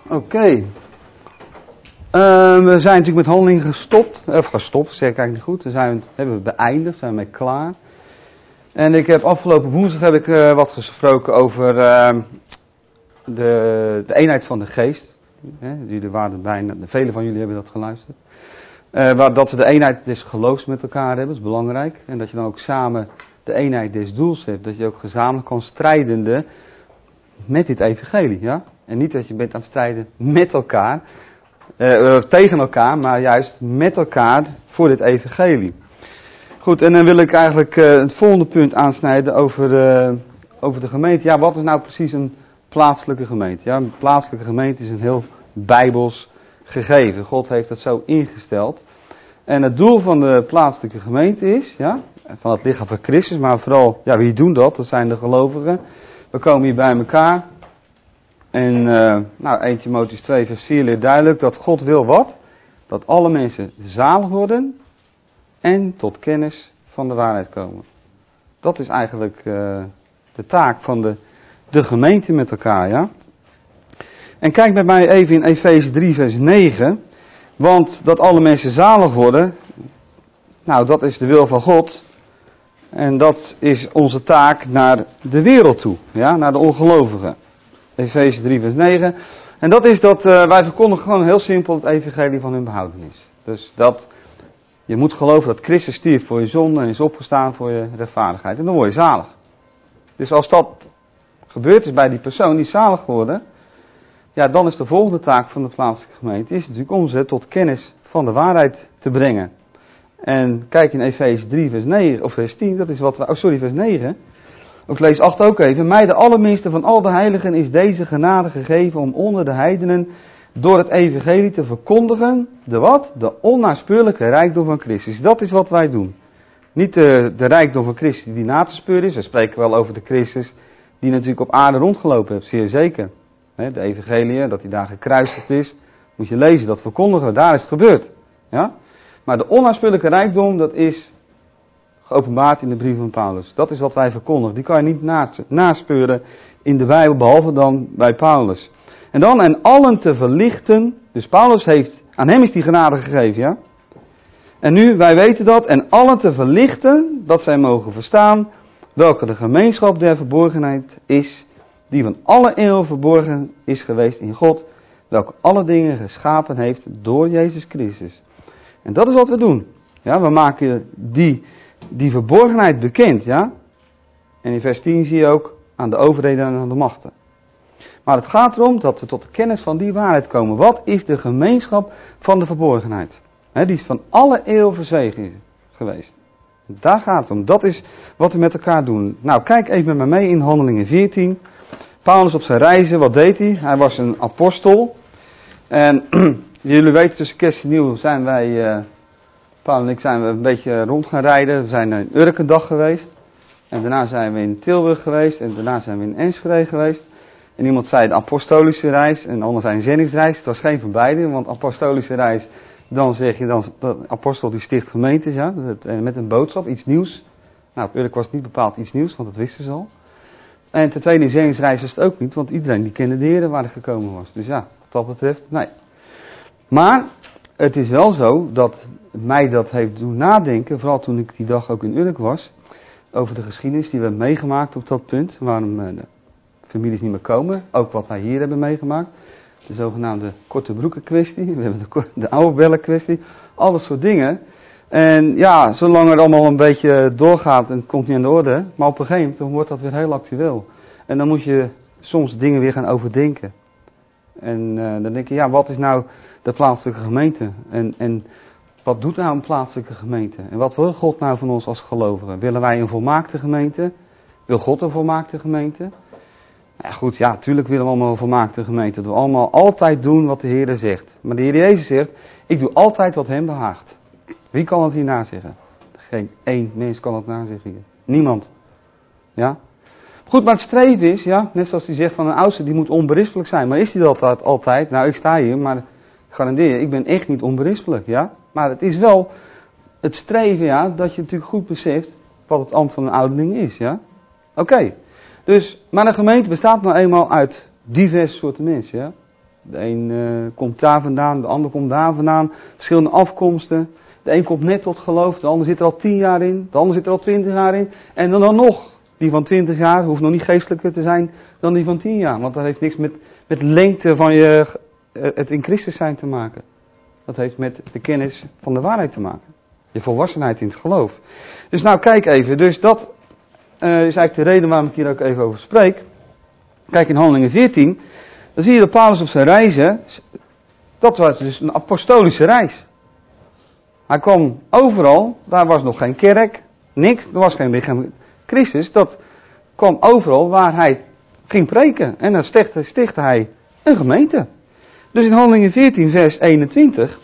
Oké. We zijn natuurlijk met handelingen gestopt, zeg ik eigenlijk niet goed. Hebben we beëindigd, zijn we mee klaar. En ik heb afgelopen woensdag wat gesproken over de eenheid van de geest. Velen van jullie hebben dat geluisterd. Dat we de eenheid des geloofs met elkaar hebben, dat is belangrijk. En dat je dan ook samen de eenheid des doels hebt. Dat je ook gezamenlijk kan strijdende met dit evangelie. Ja? En niet dat je bent aan het strijden met elkaar, tegen elkaar, maar juist met elkaar voor dit evangelie. Goed, en dan wil ik eigenlijk het volgende punt aansnijden over de gemeente. Ja, wat is nou precies een plaatselijke gemeente? Ja, een plaatselijke gemeente is een heel bijbels gegeven. God heeft dat zo ingesteld. En het doel van de plaatselijke gemeente is, ja, van het lichaam van Christus, maar vooral, ja, wie doen dat? Dat zijn de gelovigen. We komen hier bij elkaar. En 1 Timotheüs 2 vers 4 leert duidelijk dat God wil wat? Dat alle mensen zalig worden en tot kennis van de waarheid komen. Dat is eigenlijk de taak van de gemeente met elkaar, ja. En kijk met mij even in Efeze 3 vers 9. Want dat alle mensen zalig worden, nou dat is de wil van God. En dat is onze taak naar de wereld toe, ja, naar de ongelovigen. Efeze 3 vers 9. En dat is dat wij verkondigen gewoon heel simpel het evangelie van hun behoudenis. Dus dat je moet geloven dat Christus stierf voor je zonde en is opgestaan voor je rechtvaardigheid. En dan word je zalig. Dus als dat gebeurd is bij die persoon die zalig geworden, ja, dan is de volgende taak van de plaatselijke gemeente is natuurlijk om ze tot kennis van de waarheid te brengen. En kijk in Efeze 3 vers 9 of vers 10, dat is wat we, vers 9. Ik lees 8 ook even. Mij de allerminste van al de heiligen is deze genade gegeven om onder de heidenen door het evangelie te verkondigen, de wat? De onnaspeurlijke rijkdom van Christus. Dat is wat wij doen. Niet de rijkdom van Christus die na te speuren is. We spreken wel over de Christus die natuurlijk op aarde rondgelopen heeft, zeer zeker. De evangelie, dat hij daar gekruisigd is, moet je lezen, dat verkondigen, daar is het gebeurd. Ja? Maar de onnaspeurlijke rijkdom, dat is geopenbaard in de brief van Paulus. Dat is wat wij verkondigen. Die kan je niet naspeuren in de Bijbel, behalve dan bij Paulus. En dan en allen te verlichten. Dus Paulus heeft, aan hem is die genade gegeven, ja. En nu, wij weten dat, en allen te verlichten, dat zij mogen verstaan, welke de gemeenschap der verborgenheid is, die van alle eeuwen verborgen is geweest in God, welke alle dingen geschapen heeft door Jezus Christus. En dat is wat we doen. Ja, we maken die verborgenheid bekend, ja. En in vers 10 zie je ook aan de overheden en aan de machten. Maar het gaat erom dat we tot de kennis van die waarheid komen. Wat is de gemeenschap van de verborgenheid? Die is van alle eeuwen verzwegen geweest. Daar gaat het om. Dat is wat we met elkaar doen. Nou, kijk even met me mee in Handelingen 14. Paulus op zijn reizen, wat deed hij? Hij was een apostel. En jullie weten, tussen kerst en nieuw zijn wij, Paulus en ik, zijn we een beetje rond gaan rijden. We zijn in Urk een dag geweest. En daarna zijn we in Tilburg geweest. En daarna zijn we in Enschede geweest. En iemand zei de apostolische reis. En de ander zei een zendingsreis. Het was geen van beide. Want apostolische reis, dan zeg je, de apostel die sticht gemeentes, ja. Met een boodschap, iets nieuws. Nou, op Urk was het niet bepaald iets nieuws, want dat wisten ze al. En ten tweede, in zendingsreis was het ook niet. Want iedereen die kende de Heer waar hij gekomen was. Dus ja, wat dat betreft, nee. Maar het is wel zo dat mij dat heeft doen nadenken, vooral toen ik die dag ook in Urk was, over de geschiedenis die we hebben meegemaakt op dat punt, waarom de families niet meer komen, ook wat wij hier hebben meegemaakt, de zogenaamde korte broeken kwestie, we hebben de oude bellen kwestie, alle soort dingen. En ja, zolang het allemaal een beetje doorgaat en het komt niet aan de orde, maar op een gegeven moment dan wordt dat weer heel actueel. En dan moet je soms dingen weer gaan overdenken. En dan denk je, ja, wat is nou de plaatselijke gemeente? En wat doet nou een plaatselijke gemeente? En wat wil God nou van ons als gelovigen? Willen wij een volmaakte gemeente? Wil God een volmaakte gemeente? Ja goed, ja, natuurlijk willen we allemaal een volmaakte gemeente. Dat we allemaal altijd doen wat de Heer zegt. Maar de Heer Jezus zegt, ik doe altijd wat hem behaagt. Wie kan het hier nazeggen? Geen één mens kan het nazeggen hier. Niemand. Ja? Goed, maar het streven is, ja, net zoals hij zegt van een oudste, die moet onberispelijk zijn. Maar is hij dat altijd? Nou, ik sta hier, maar ik garandeer je, ik ben echt niet onberispelijk, ja. Maar het is wel het streven, ja, dat je natuurlijk goed beseft wat het ambt van een ouderling is, ja. Oké. Dus, maar een gemeente bestaat nou eenmaal uit diverse soorten mensen, ja. De een komt daar vandaan, de ander komt daar vandaan. Verschillende afkomsten. De een komt net tot geloof, de ander zit er al 10 jaar in. De ander zit er al 20 jaar in. En dan nog, die van 20 jaar hoeft nog niet geestelijker te zijn dan die van 10 jaar. Want dat heeft niks met lengte van het in Christus zijn te maken. Dat heeft met de kennis van de waarheid te maken. Je volwassenheid in het geloof. Dus nou kijk even, dus dat is eigenlijk de reden waarom ik hier ook even over spreek. Kijk in Handelingen 14, dan zie je dat Paulus op zijn reizen, dat was dus een apostolische reis. Hij kwam overal, daar was nog geen kerk, niks, er was geen lichaam Christus, dat kwam overal waar hij ging preken. En dan stichtte hij een gemeente. Dus in Handelingen 14 vers 21,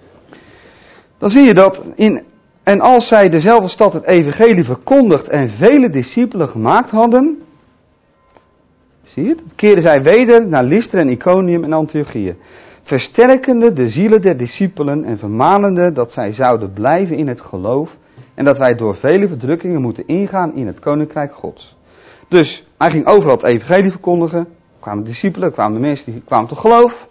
dan zie je dat en als zij dezelfde stad het evangelie verkondigd en vele discipelen gemaakt hadden, zie je het, keerden zij weder naar Lystra en Iconium en Antiochië, versterkende de zielen der discipelen en vermanende dat zij zouden blijven in het geloof en dat wij door vele verdrukkingen moeten ingaan in het koninkrijk Gods. Dus hij ging overal het evangelie verkondigen, kwamen discipelen, kwamen mensen die kwamen tot geloof.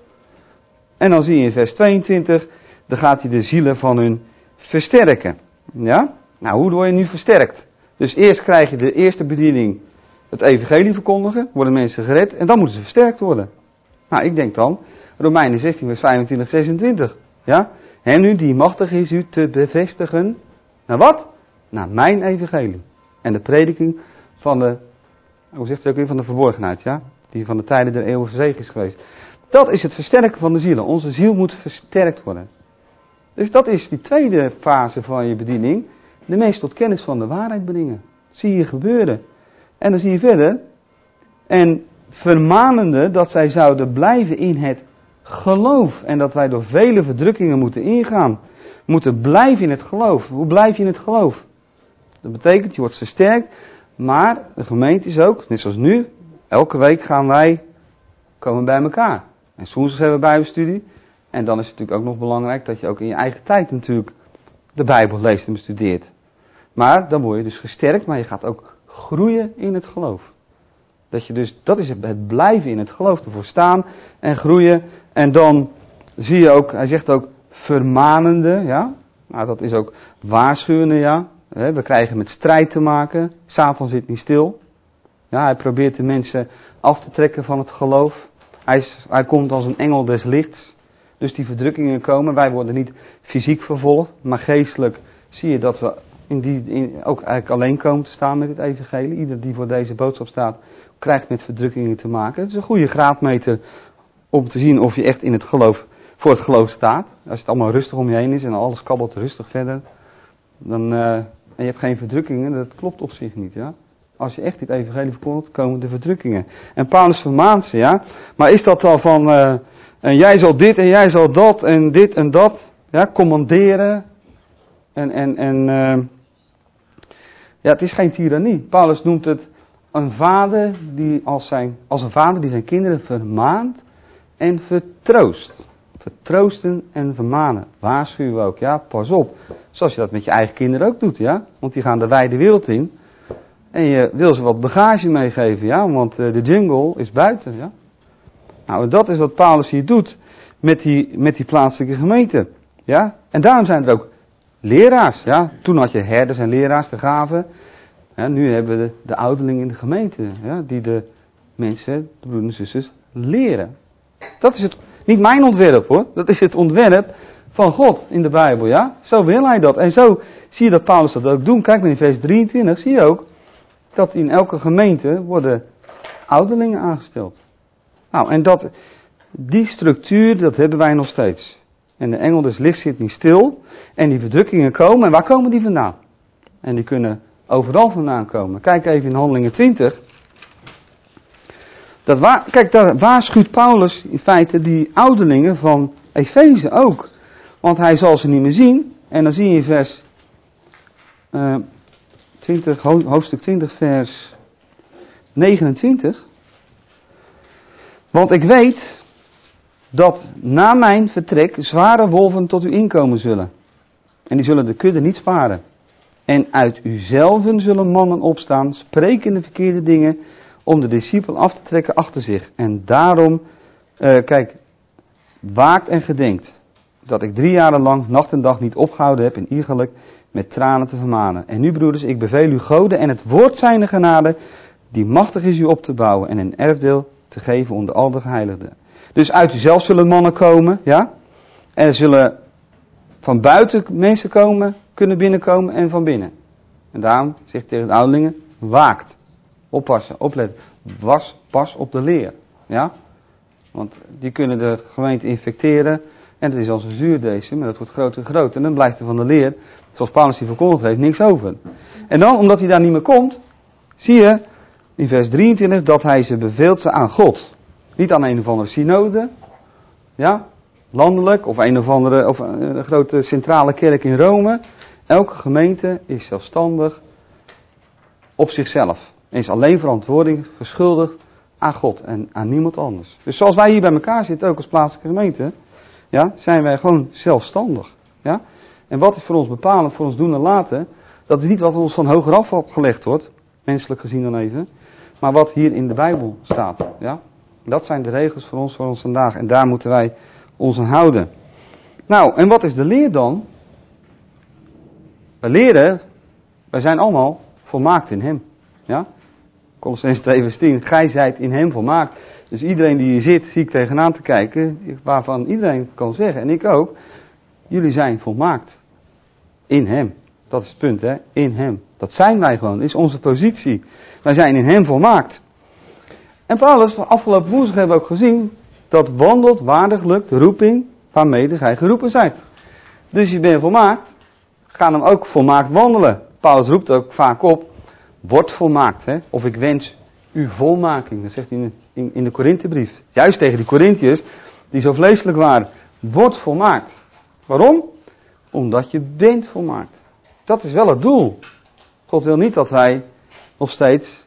En dan zie je in vers 22, dan gaat hij de zielen van hun versterken. Ja? Nou, hoe word je nu versterkt? Dus eerst krijg je de eerste bediening, het evangelie verkondigen, worden mensen gered en dan moeten ze versterkt worden. Nou, ik denk dan, Romeinen 16 vers 25, 26. Ja? En nu die machtig is u te bevestigen, naar wat? Naar mijn evangelie. En de prediking van de, hoe zegt het ook weer, van de verborgenheid, ja? Die van de tijden der eeuwige zege is geweest. Dat is het versterken van de zielen. Onze ziel moet versterkt worden. Dus dat is die tweede fase van je bediening. De mensen tot kennis van de waarheid brengen. Dat zie je gebeuren. En dan zie je verder. En vermanende dat zij zouden blijven in het geloof. En dat wij door vele verdrukkingen moeten ingaan. Moeten blijven in het geloof. Hoe blijf je in het geloof? Dat betekent, je wordt versterkt. Maar de gemeente is ook, net zoals nu, elke week komen bij elkaar. En soms hebben we bijbelstudie. En dan is het natuurlijk ook nog belangrijk dat je ook in je eigen tijd natuurlijk de Bijbel leest en bestudeert. Maar dan word je dus gesterkt, maar je gaat ook groeien in het geloof. Dat is het blijven in het geloof, ervoor staan en groeien. En dan zie je ook, hij zegt ook vermanende, ja. Nou, dat is ook waarschuwende, ja. We krijgen met strijd te maken. Satan zit niet stil. Ja, hij probeert de mensen af te trekken van het geloof. Hij komt als een engel des lichts. Dus die verdrukkingen komen. Wij worden niet fysiek vervolgd, maar geestelijk zie je dat we ook eigenlijk alleen komen te staan met het evangelie. Ieder die voor deze boodschap staat, krijgt met verdrukkingen te maken. Het is een goede graadmeter om te zien of je echt in het geloof, voor het geloof staat. Als het allemaal rustig om je heen is en alles kabbelt rustig verder, dan, en je hebt geen verdrukkingen, dat klopt op zich niet, ja. Als je echt dit evangelie verkondigt, komen de verdrukkingen. En Paulus vermaant ze, ja. Maar is dat dan van, en jij zal dit en jij zal dat en dit en dat, ja, commanderen. Ja, het is geen tirannie. Paulus noemt het een vader die als een vader die zijn kinderen vermaant en vertroost. Vertroosten en vermanen. Waarschuwen ook, ja, pas op. Zoals je dat met je eigen kinderen ook doet, ja. Want die gaan de wijde wereld in. En je wil ze wat bagage meegeven, ja, want de jungle is buiten, ja. Nou, dat is wat Paulus hier doet met die plaatselijke gemeente, ja. En daarom zijn er ook leraars, ja. Toen had je herders en leraars, de gaven. Ja, nu hebben we de ouderlingen in de gemeente, ja, die de mensen, de broeders en zusters, leren. Dat is niet mijn ontwerp, hoor. Dat is het ontwerp van God in de Bijbel, ja. Zo wil hij dat. En zo zie je dat Paulus dat ook doet. Kijk maar in vers 23, zie je ook dat in elke gemeente worden ouderlingen aangesteld. Nou, en die structuur, dat hebben wij nog steeds. En de engel des lichts zit niet stil. En die verdrukkingen komen. En waar komen die vandaan? En die kunnen overal vandaan komen. Kijk even in Handelingen 20. Kijk, daar waarschuwt Paulus in feite die ouderlingen van Efeze ook. Want hij zal ze niet meer zien. En dan zie je in vers 20, hoofdstuk 20, vers 29. Want ik weet dat na mijn vertrek zware wolven tot u inkomen zullen. En die zullen de kudde niet sparen. En uit uzelven zullen mannen opstaan, sprekende verkeerde dingen, om de discipel af te trekken achter zich. En daarom, waakt en gedenkt dat ik 3 jaren lang nacht en dag niet opgehouden heb en iegelijk met tranen te vermanen. En nu, broeders, ik beveel u goden en het woord zijner genade, die machtig is u op te bouwen en een erfdeel te geven onder al de geheiligden. Dus uit uzelf zullen mannen komen, ja. En er zullen van buiten mensen komen, kunnen binnenkomen en van binnen. En daarom zegt tegen de ouderlingen, waakt. Oppassen, opletten. Pas op de leer. Ja? Want die kunnen de gemeente infecteren. En het is als een zuurdesem, maar dat wordt groter en groter. En dan blijft er van de leer, zoals Paulus die verkondigd heeft, niks over. En dan, omdat hij daar niet meer komt, zie je in vers 23 dat hij ze beveelt ze aan God. Niet aan een of andere synode, ja, landelijk, of een grote centrale kerk in Rome. Elke gemeente is zelfstandig op zichzelf. En is alleen verantwoording verschuldigd aan God en aan niemand anders. Dus zoals wij hier bij elkaar zitten, ook als plaatselijke gemeente, ja, zijn wij gewoon zelfstandig. Ja? En wat is voor ons bepalend, voor ons doen en laten, dat is niet wat ons van hogeraf opgelegd wordt, menselijk gezien dan even, maar wat hier in de Bijbel staat. Ja? Dat zijn de regels voor ons vandaag en daar moeten wij ons aan houden. Nou, en wat is de leer dan? Wij zijn allemaal volmaakt in hem. Ja? Kolossenzen 2 vers 10, gij zijt in hem volmaakt. Dus iedereen die hier zit, zie ik tegenaan te kijken, waarvan iedereen kan zeggen, en ik ook, jullie zijn volmaakt. In hem. Dat is het punt, hè? In hem. Dat zijn wij gewoon, dat is onze positie. Wij zijn in hem volmaakt. En Paulus, afgelopen woensdag hebben we ook gezien, dat wandelt waardiglijk de roeping waarmee gij geroepen zijt. Dus je bent volmaakt, ga dan ook volmaakt wandelen. Paulus roept ook vaak op, word volmaakt. Hè? Of ik wens u volmaking. Dat zegt hij in de Korinthebrief. Juist tegen die Korinthiërs, die zo vleeselijk waren. Word volmaakt. Waarom? Omdat je bent volmaakt. Dat is wel het doel. God wil niet dat wij nog steeds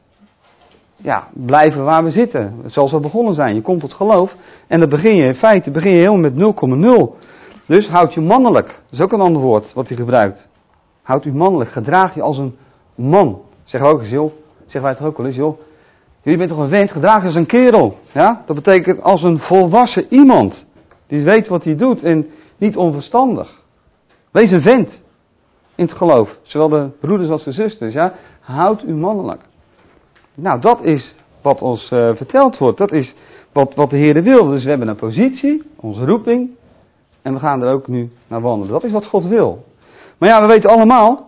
blijven waar we zitten. Zoals we begonnen zijn. Je komt tot geloof. En dan begin je in feite helemaal met 0,0. Dus houd je mannelijk. Dat is ook een ander woord wat hij gebruikt. Houd u mannelijk. Gedraag je als een man. Zeggen we ook eens, joh. Zeggen wij toch ook wel eens, joh. Jullie bent toch een vent, gedraag je als een kerel. Ja? Dat betekent als een volwassen iemand. Die weet wat hij doet en niet onverstandig. Wees een vent. In het geloof. Zowel de broeders als de zusters. Ja? Houd u mannelijk. Nou, dat is wat ons verteld wordt. Dat is wat de Heer wil. Dus we hebben een positie, onze roeping. En we gaan er ook nu naar wandelen. Dat is wat God wil. Maar ja, we weten allemaal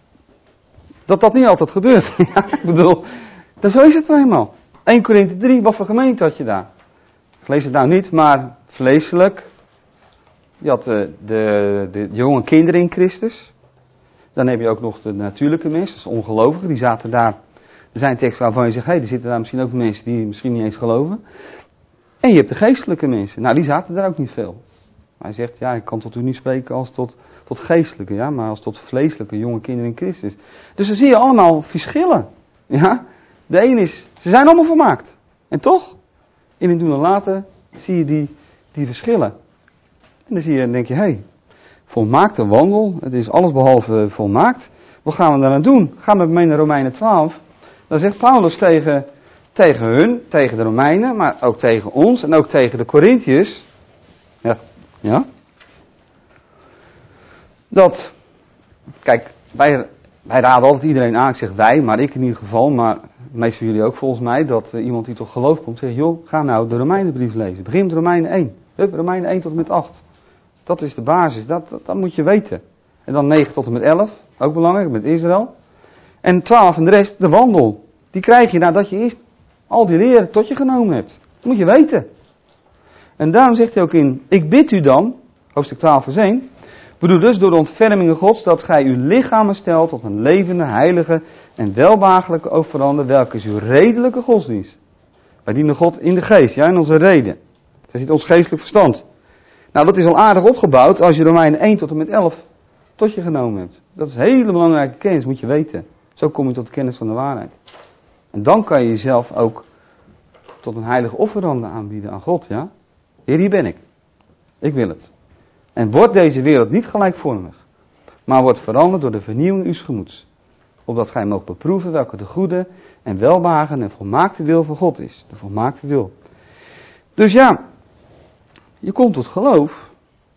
dat dat niet altijd gebeurt. Ja, ik bedoel, zo is het nou eenmaal. 1 Korinthe 3, wat voor gemeente had je daar? Ik lees het nou niet, maar vleeselijk. Je had de jonge kinderen in Christus. Dan heb je ook nog de natuurlijke mensen, dus ongelovigen, die zaten daar. Er zijn teksten waarvan je zegt, er zitten daar misschien ook mensen die misschien niet eens geloven. En je hebt de geestelijke mensen. Nou, die zaten daar ook niet veel. Hij zegt, ik kan tot u niet spreken als tot geestelijke, ja, maar als tot vleeselijke jonge kinderen in Christus. Dus dan zie je allemaal verschillen. Ja? De een is, ze zijn allemaal volmaakt. En toch, in het doen en laten, zie je die verschillen. En dan zie je en denk je, volmaakte wandel, het is alles behalve volmaakt. Wat gaan we daar aan doen? Gaan we mee naar Romeinen 12. Dan zegt Paulus tegen hun, tegen de Romeinen, maar ook tegen ons en ook tegen de Korinthiërs. Ja? Dat, kijk, wij raden altijd iedereen aan, ik zeg wij, maar ik in ieder geval, maar de meeste van jullie ook volgens mij, dat iemand die tot geloof komt, zegt, joh, ga nou de Romeinenbrief lezen. Begin met Romeinen 1. Romeinen 1 tot en met 8. Dat is de basis, dat moet je weten. En dan 9 tot en met 11, ook belangrijk, met Israël. En 12 en de rest, de wandel. Die krijg je nadat je eerst al die leren tot je genomen hebt. Dat moet je weten. En daarom zegt hij ook in, ik bid u dan, hoofdstuk 12 vers 1, bedoel dus door de ontfermingen Gods dat gij uw lichamen stelt tot een levende, heilige en welbehagelijke offerande, welke is uw redelijke godsdienst. Wij dienen God in de geest, in onze reden. Dat is ons geestelijk verstand. Nou, dat is al aardig opgebouwd als je Romeinen 1 tot en met 11 tot je genomen hebt. Dat is een hele belangrijke kennis, moet je weten. Zo kom je tot de kennis van de waarheid. En dan kan je jezelf ook tot een heilige offerande aanbieden aan God, ja. Heer, hier ben ik. Ik wil het. En wordt deze wereld niet gelijkvormig, maar wordt veranderd door de vernieuwing uws gemoeds. Opdat gij moogt beproeven welke de goede en welbehagen en volmaakte wil van God is. De volmaakte wil. Dus ja, je komt tot geloof.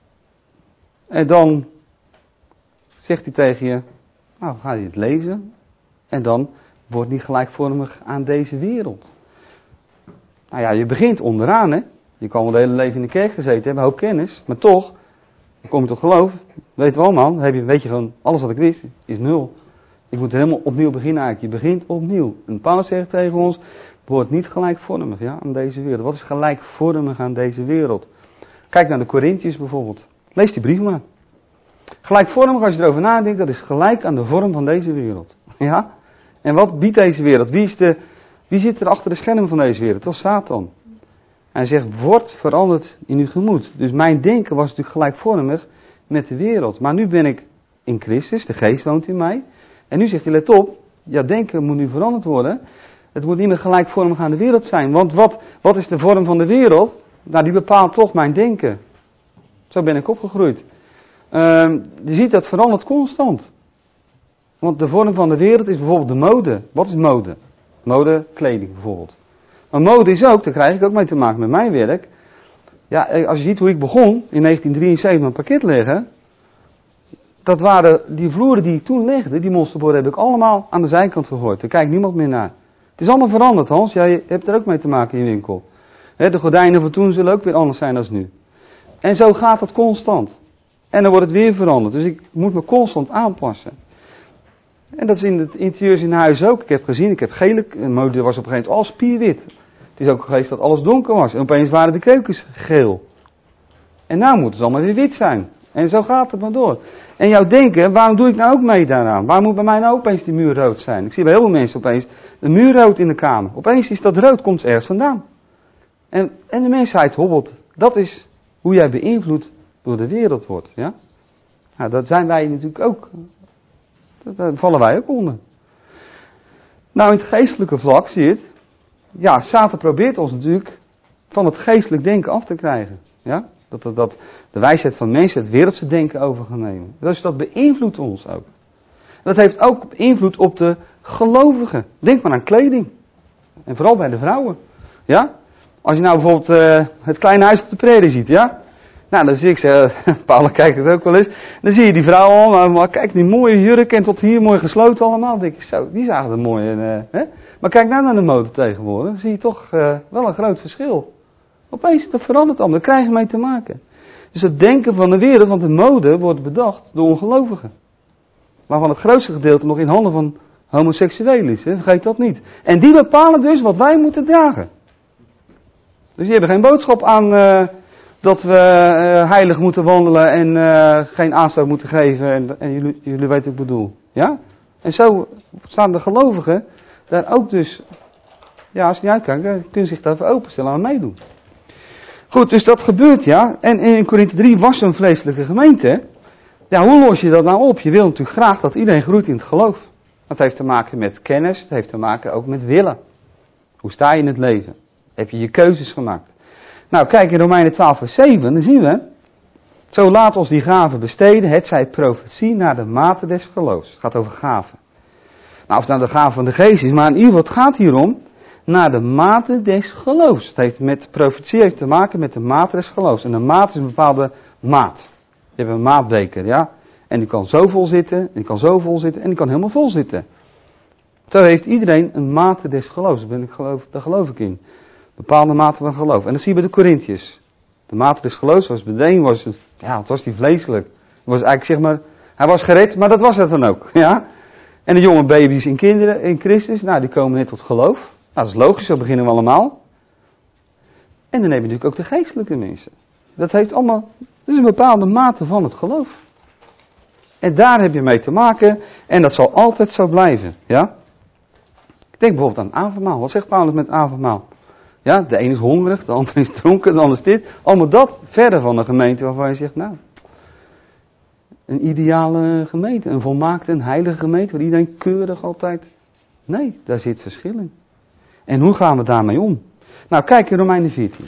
En dan zegt hij tegen je, nou ga je het lezen. En dan wordt niet gelijkvormig aan deze wereld. Nou ja, je begint onderaan, hè. Je kan wel het hele leven in de kerk gezeten hebben, hoop kennis. Maar toch, dan kom je tot geloof. Weten we allemaal, dan weet je gewoon, alles wat ik wist, is 0. Ik moet helemaal opnieuw beginnen eigenlijk. Je begint opnieuw. En Paulus zegt tegen ons, word niet gelijkvormig, ja, aan deze wereld. Wat is gelijkvormig aan deze wereld? Kijk naar de Korintiërs bijvoorbeeld. Lees die brief maar. Gelijkvormig, als je erover nadenkt, dat is gelijk aan de vorm van deze wereld. Ja? En wat biedt deze wereld? Wie zit er achter de schermen van deze wereld? Dat is Satan. Hij zegt, word veranderd in uw gemoed. Dus mijn denken was natuurlijk gelijkvormig met de wereld. Maar nu ben ik in Christus, de geest woont in mij. En nu zegt hij, let op, ja, denken moet nu veranderd worden. Het moet niet meer gelijkvormig aan de wereld zijn. Want wat is de vorm van de wereld? Nou, die bepaalt toch mijn denken. Zo ben ik opgegroeid. Je ziet dat verandert constant. Want de vorm van de wereld is bijvoorbeeld de mode. Wat is mode? Mode, kleding bijvoorbeeld. Maar mode is ook, daar krijg ik ook mee te maken met mijn werk. Ja, als je ziet hoe ik begon in 1973 met parket leggen. Dat waren die vloeren die ik toen legde, die monsterborden heb ik allemaal aan de zijkant gegooid. Daar kijkt niemand meer naar. Het is allemaal veranderd, Hans. Jij hebt er ook mee te maken in je winkel. De gordijnen van toen zullen ook weer anders zijn dan nu. En zo gaat het constant. En dan wordt het weer veranderd. Dus ik moet me constant aanpassen. En dat is in het interieurs in huis ook. Ik heb gezien, ik heb gele, een mode was op een gegeven moment al spierwit. Het is ook geweest dat alles donker was. En opeens waren de keukens geel. En nou moeten ze allemaal weer wit zijn. En zo gaat het maar door. En jouw denken, waarom doe ik nou ook mee daaraan? Waarom moet bij mij nou opeens die muur rood zijn? Ik zie bij heel veel mensen opeens de muur rood in de kamer. Opeens is dat rood, komt ergens vandaan. En de mensheid hobbelt. Dat is hoe jij beïnvloed door de wereld wordt. Ja? Nou, dat zijn wij natuurlijk ook. Daar vallen wij ook onder. Nou, in het geestelijke vlak zie je het. Ja, Satan probeert ons natuurlijk van het geestelijk denken af te krijgen. Ja? Dat de wijsheid van mensen het wereldse denken over gaan nemen. Dus dat beïnvloedt ons ook. Dat heeft ook invloed op de gelovigen. Denk maar aan kleding. En vooral bij de vrouwen. Ja? Als je nou bijvoorbeeld het kleine huis op de prairie ziet, ja? Nou, dan zie ik ze, Paul kijkt het ook wel eens. Dan zie je die vrouwen allemaal, maar kijk, die mooie jurk en tot hier mooi gesloten allemaal. Dan denk ik, zo, die zagen er mooi. Hè? Maar kijk nou naar de mode tegenwoordig, dan zie je toch wel een groot verschil. Opeens, dat verandert allemaal, daar krijg je mee te maken. Dus het denken van de wereld, want de mode wordt bedacht door ongelovigen. Waarvan het grootste gedeelte nog in handen van homoseksuelen is, hè? Vergeet dat niet. En die bepalen dus wat wij moeten dragen. Dus die hebben geen boodschap aan dat we heilig moeten wandelen en geen aanstoot moeten geven. En jullie weten wat ik bedoel. Ja? En zo staan de gelovigen daar ook dus, ja, als ze niet uitkijken, kunnen zich daarvoor openstellen en meedoen. Goed, dus dat gebeurt, ja. En in Korinthe 3 was een vleeselijke gemeente. Ja, hoe los je dat nou op? Je wil natuurlijk graag dat iedereen groeit in het geloof. Dat heeft te maken met kennis, het heeft te maken ook met willen. Hoe sta je in het leven? Heb je je keuzes gemaakt? Nou, kijk in Romeinen 12 vers 7, dan zien we. Zo laat ons die gaven besteden, het zij profetie naar de mate des geloofs. Het gaat over gaven. Nou, of het nou de gave van de geest is, maar in ieder geval, het gaat hierom naar de mate des geloofs. Het heeft met profetie heeft te maken met de mate des geloofs. En de maat is een bepaalde maat. Je hebt een maatbeker, ja. En die kan zo vol zitten, en die kan zo vol zitten, en die kan helemaal vol zitten. Zo heeft iedereen een mate des geloofs. Daar geloof ik in. Bepaalde mate van geloof. En dat zie je bij de Korintiërs. De mate des geloofs was bij de een was het, ja, het was die vleeselijk. Het was eigenlijk, zeg maar, hij was gered, maar dat was het dan ook, ja. En de jonge baby's en kinderen in Christus, nou, die komen net tot geloof. Nou, dat is logisch, zo beginnen we allemaal. En dan heb je natuurlijk ook de geestelijke mensen. Dat heeft allemaal, dat is een bepaalde mate van het geloof. En daar heb je mee te maken. En dat zal altijd zo blijven. Ja? Denk bijvoorbeeld aan avondmaal. Wat zegt Paulus met avondmaal? Ja, de een is hongerig, de ander is dronken, de ander is dit. Allemaal dat verder van een gemeente waarvan je zegt, nou, een ideale gemeente, een volmaakte, een heilige gemeente, waar iedereen keurig altijd. Nee, daar zit verschil in. En hoe gaan we daarmee om? Nou, kijk in Romeinen 14.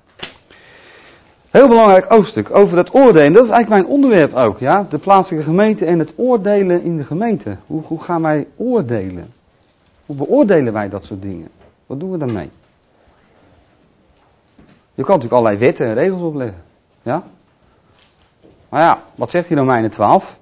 Heel belangrijk hoofdstuk over het oordelen. Dat is eigenlijk mijn onderwerp ook, ja. De plaatselijke gemeente en het oordelen in de gemeente. Hoe gaan wij oordelen? Hoe beoordelen wij dat soort dingen? Wat doen we daarmee? Je kan natuurlijk allerlei wetten en regels opleggen. Ja? Maar ja, wat zegt hier Romeinen 12?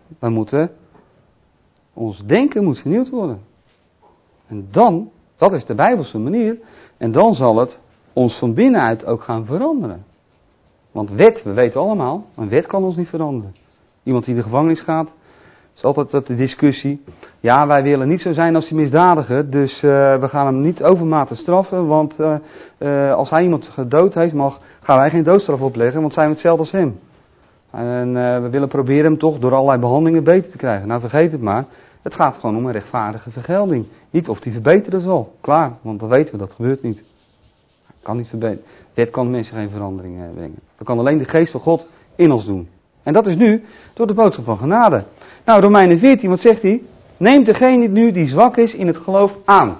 Ons denken moet vernieuwd worden. En dan, dat is de Bijbelse manier, en dan zal het ons van binnenuit ook gaan veranderen. Want wet, we weten allemaal, een wet kan ons niet veranderen. Iemand die in de gevangenis gaat, is altijd de discussie. Ja, wij willen niet zo zijn als die misdadiger, dus we gaan hem niet overmatig straffen, want als hij iemand gedood heeft, gaan wij geen doodstraf opleggen, want zijn we hetzelfde als hem. En we willen proberen hem toch door allerlei behandelingen beter te krijgen. Nou, vergeet het maar. Het gaat gewoon om een rechtvaardige vergelding. Niet of die verbeteren zal. Klaar, want dan weten we, dat gebeurt niet. Kan niet verbeteren. Wet kan mensen geen verandering brengen. Dat kan alleen de geest van God in ons doen. En dat is nu door de boodschap van genade. Nou, Romeinen 14, wat zegt hij? Neemt degene nu die zwak is in het geloof aan.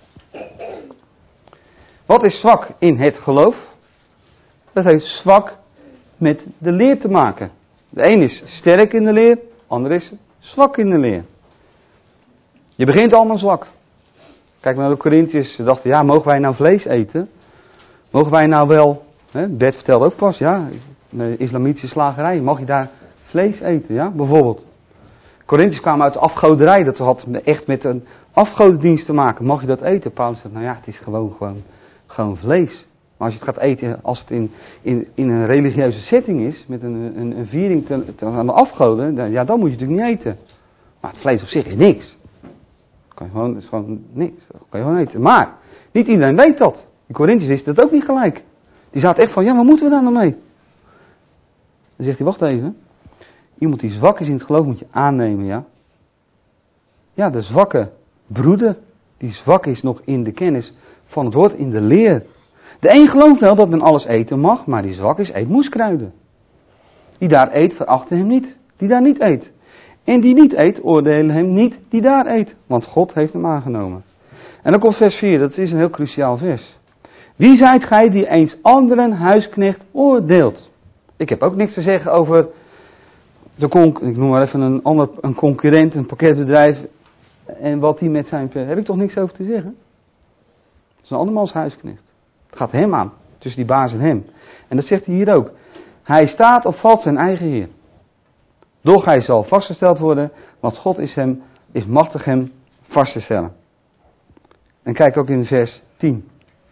Wat is zwak in het geloof? Dat heeft zwak met de leer te maken. De een is sterk in de leer, de ander is zwak in de leer. Je begint allemaal zwak. Kijk naar de Corinthiërs, ze dachten, ja, mogen wij nou vlees eten? Mogen wij nou wel, Bert vertelde ook pas, ja, de islamitische slagerij, mag je daar vlees eten, ja, bijvoorbeeld. Corinthiërs kwamen uit de afgoderij, dat had echt met een afgodendienst te maken, mag je dat eten? Paulus zegt, nou ja, het is gewoon vlees. Maar als je het gaat eten, als het in een religieuze setting is, met een viering aan de afgoden, ja, dan moet je het natuurlijk niet eten. Maar het vlees op zich is niks. Dat is gewoon niks. Dat kan je gewoon eten. Maar, niet iedereen weet dat. De Corinthiërs wisten dat ook niet gelijk. Die zaten echt van, ja, wat moeten we daar nou mee? Dan zegt hij, wacht even. Iemand die zwak is in het geloof moet je aannemen, ja. Ja, de zwakke broeder, die zwak is nog in de kennis van het woord, in de leer. De een gelooft wel dat men alles eten mag, maar die zwak is, eet moeskruiden. Die daar eet, verachten hem niet. Die daar niet eet. En die niet eet, oordelen hem niet die daar eet. Want God heeft hem aangenomen. En dan komt vers 4, dat is een heel cruciaal vers. Wie zijt gij die eens anderen huisknecht oordeelt? Ik heb ook niks te zeggen over ik noem maar even een concurrent, een pakketbedrijf. En wat die met zijn, heb ik toch niks over te zeggen? Dat is een andermans huisknecht. Het gaat hem aan, tussen die baas en hem. En dat zegt hij hier ook. Hij staat of valt zijn eigen Heer. Doch hij zal vastgesteld worden, want God is machtig hem vast te stellen. En kijk ook in vers 10.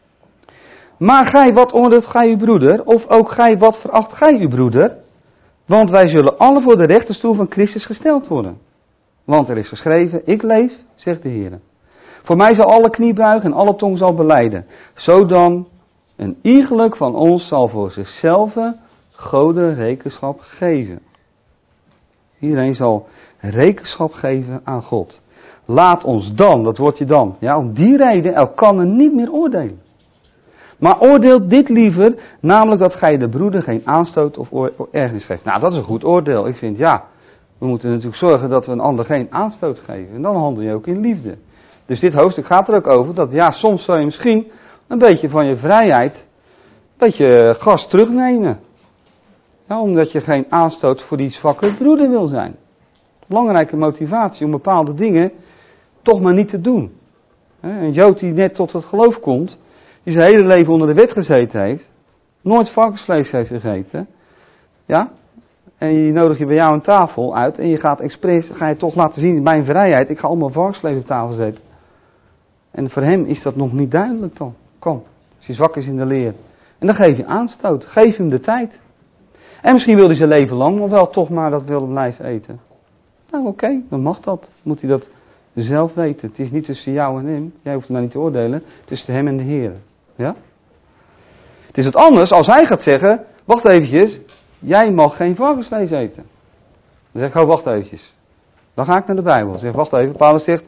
Maar gij, wat oordeelt gij uw broeder? Of ook gij, wat veracht gij uw broeder? Want wij zullen alle voor de rechterstoel van Christus gesteld worden. Want er is geschreven, ik leef, zegt de Heer. Voor mij zal alle knie buigen en alle tong zal belijden. Zodan een iegelijk van ons zal voor zichzelf Gode rekenschap geven. Iedereen zal rekenschap geven aan God. Laat ons dan, dat woordje dan, ja, om die reden elkander niet meer oordelen. Maar oordeelt dit liever, namelijk dat gij de broeder geen aanstoot of ergernis geeft. Nou, dat is een goed oordeel. Ik vind, ja, we moeten natuurlijk zorgen dat we een ander geen aanstoot geven. En dan handel je ook in liefde. Dus dit hoofdstuk gaat er ook over dat, ja, soms zou je misschien een beetje van je vrijheid, een beetje gas terugnemen. Ja, omdat je geen aanstoot voor die zwakke broeder wil zijn. Belangrijke motivatie om bepaalde dingen toch maar niet te doen. Een Jood die net tot het geloof komt, die zijn hele leven onder de wet gezeten heeft, nooit varkensvlees heeft gegeten, ja, en je nodigt je bij jou een tafel uit en je gaat expres, ga je toch laten zien, mijn vrijheid, ik ga allemaal varkensvlees op tafel zetten. En voor hem is dat nog niet duidelijk dan. Kom, als hij zwak is in de leer. En dan geef je aanstoot, geef hem de tijd. En misschien wil hij zijn leven lang nog wel toch maar dat willen blijven eten. Nou oké, dan mag dat. Moet hij dat zelf weten. Het is niet tussen jou en hem. Jij hoeft het maar niet te oordelen. Het is tussen hem en de Heer. Ja? Het is wat anders als hij gaat zeggen, wacht eventjes, jij mag geen varkensvlees eten. Dan zeg ik, oh wacht eventjes. Dan ga ik naar de Bijbel. Dan zeg ik, wacht even, Paulus zegt,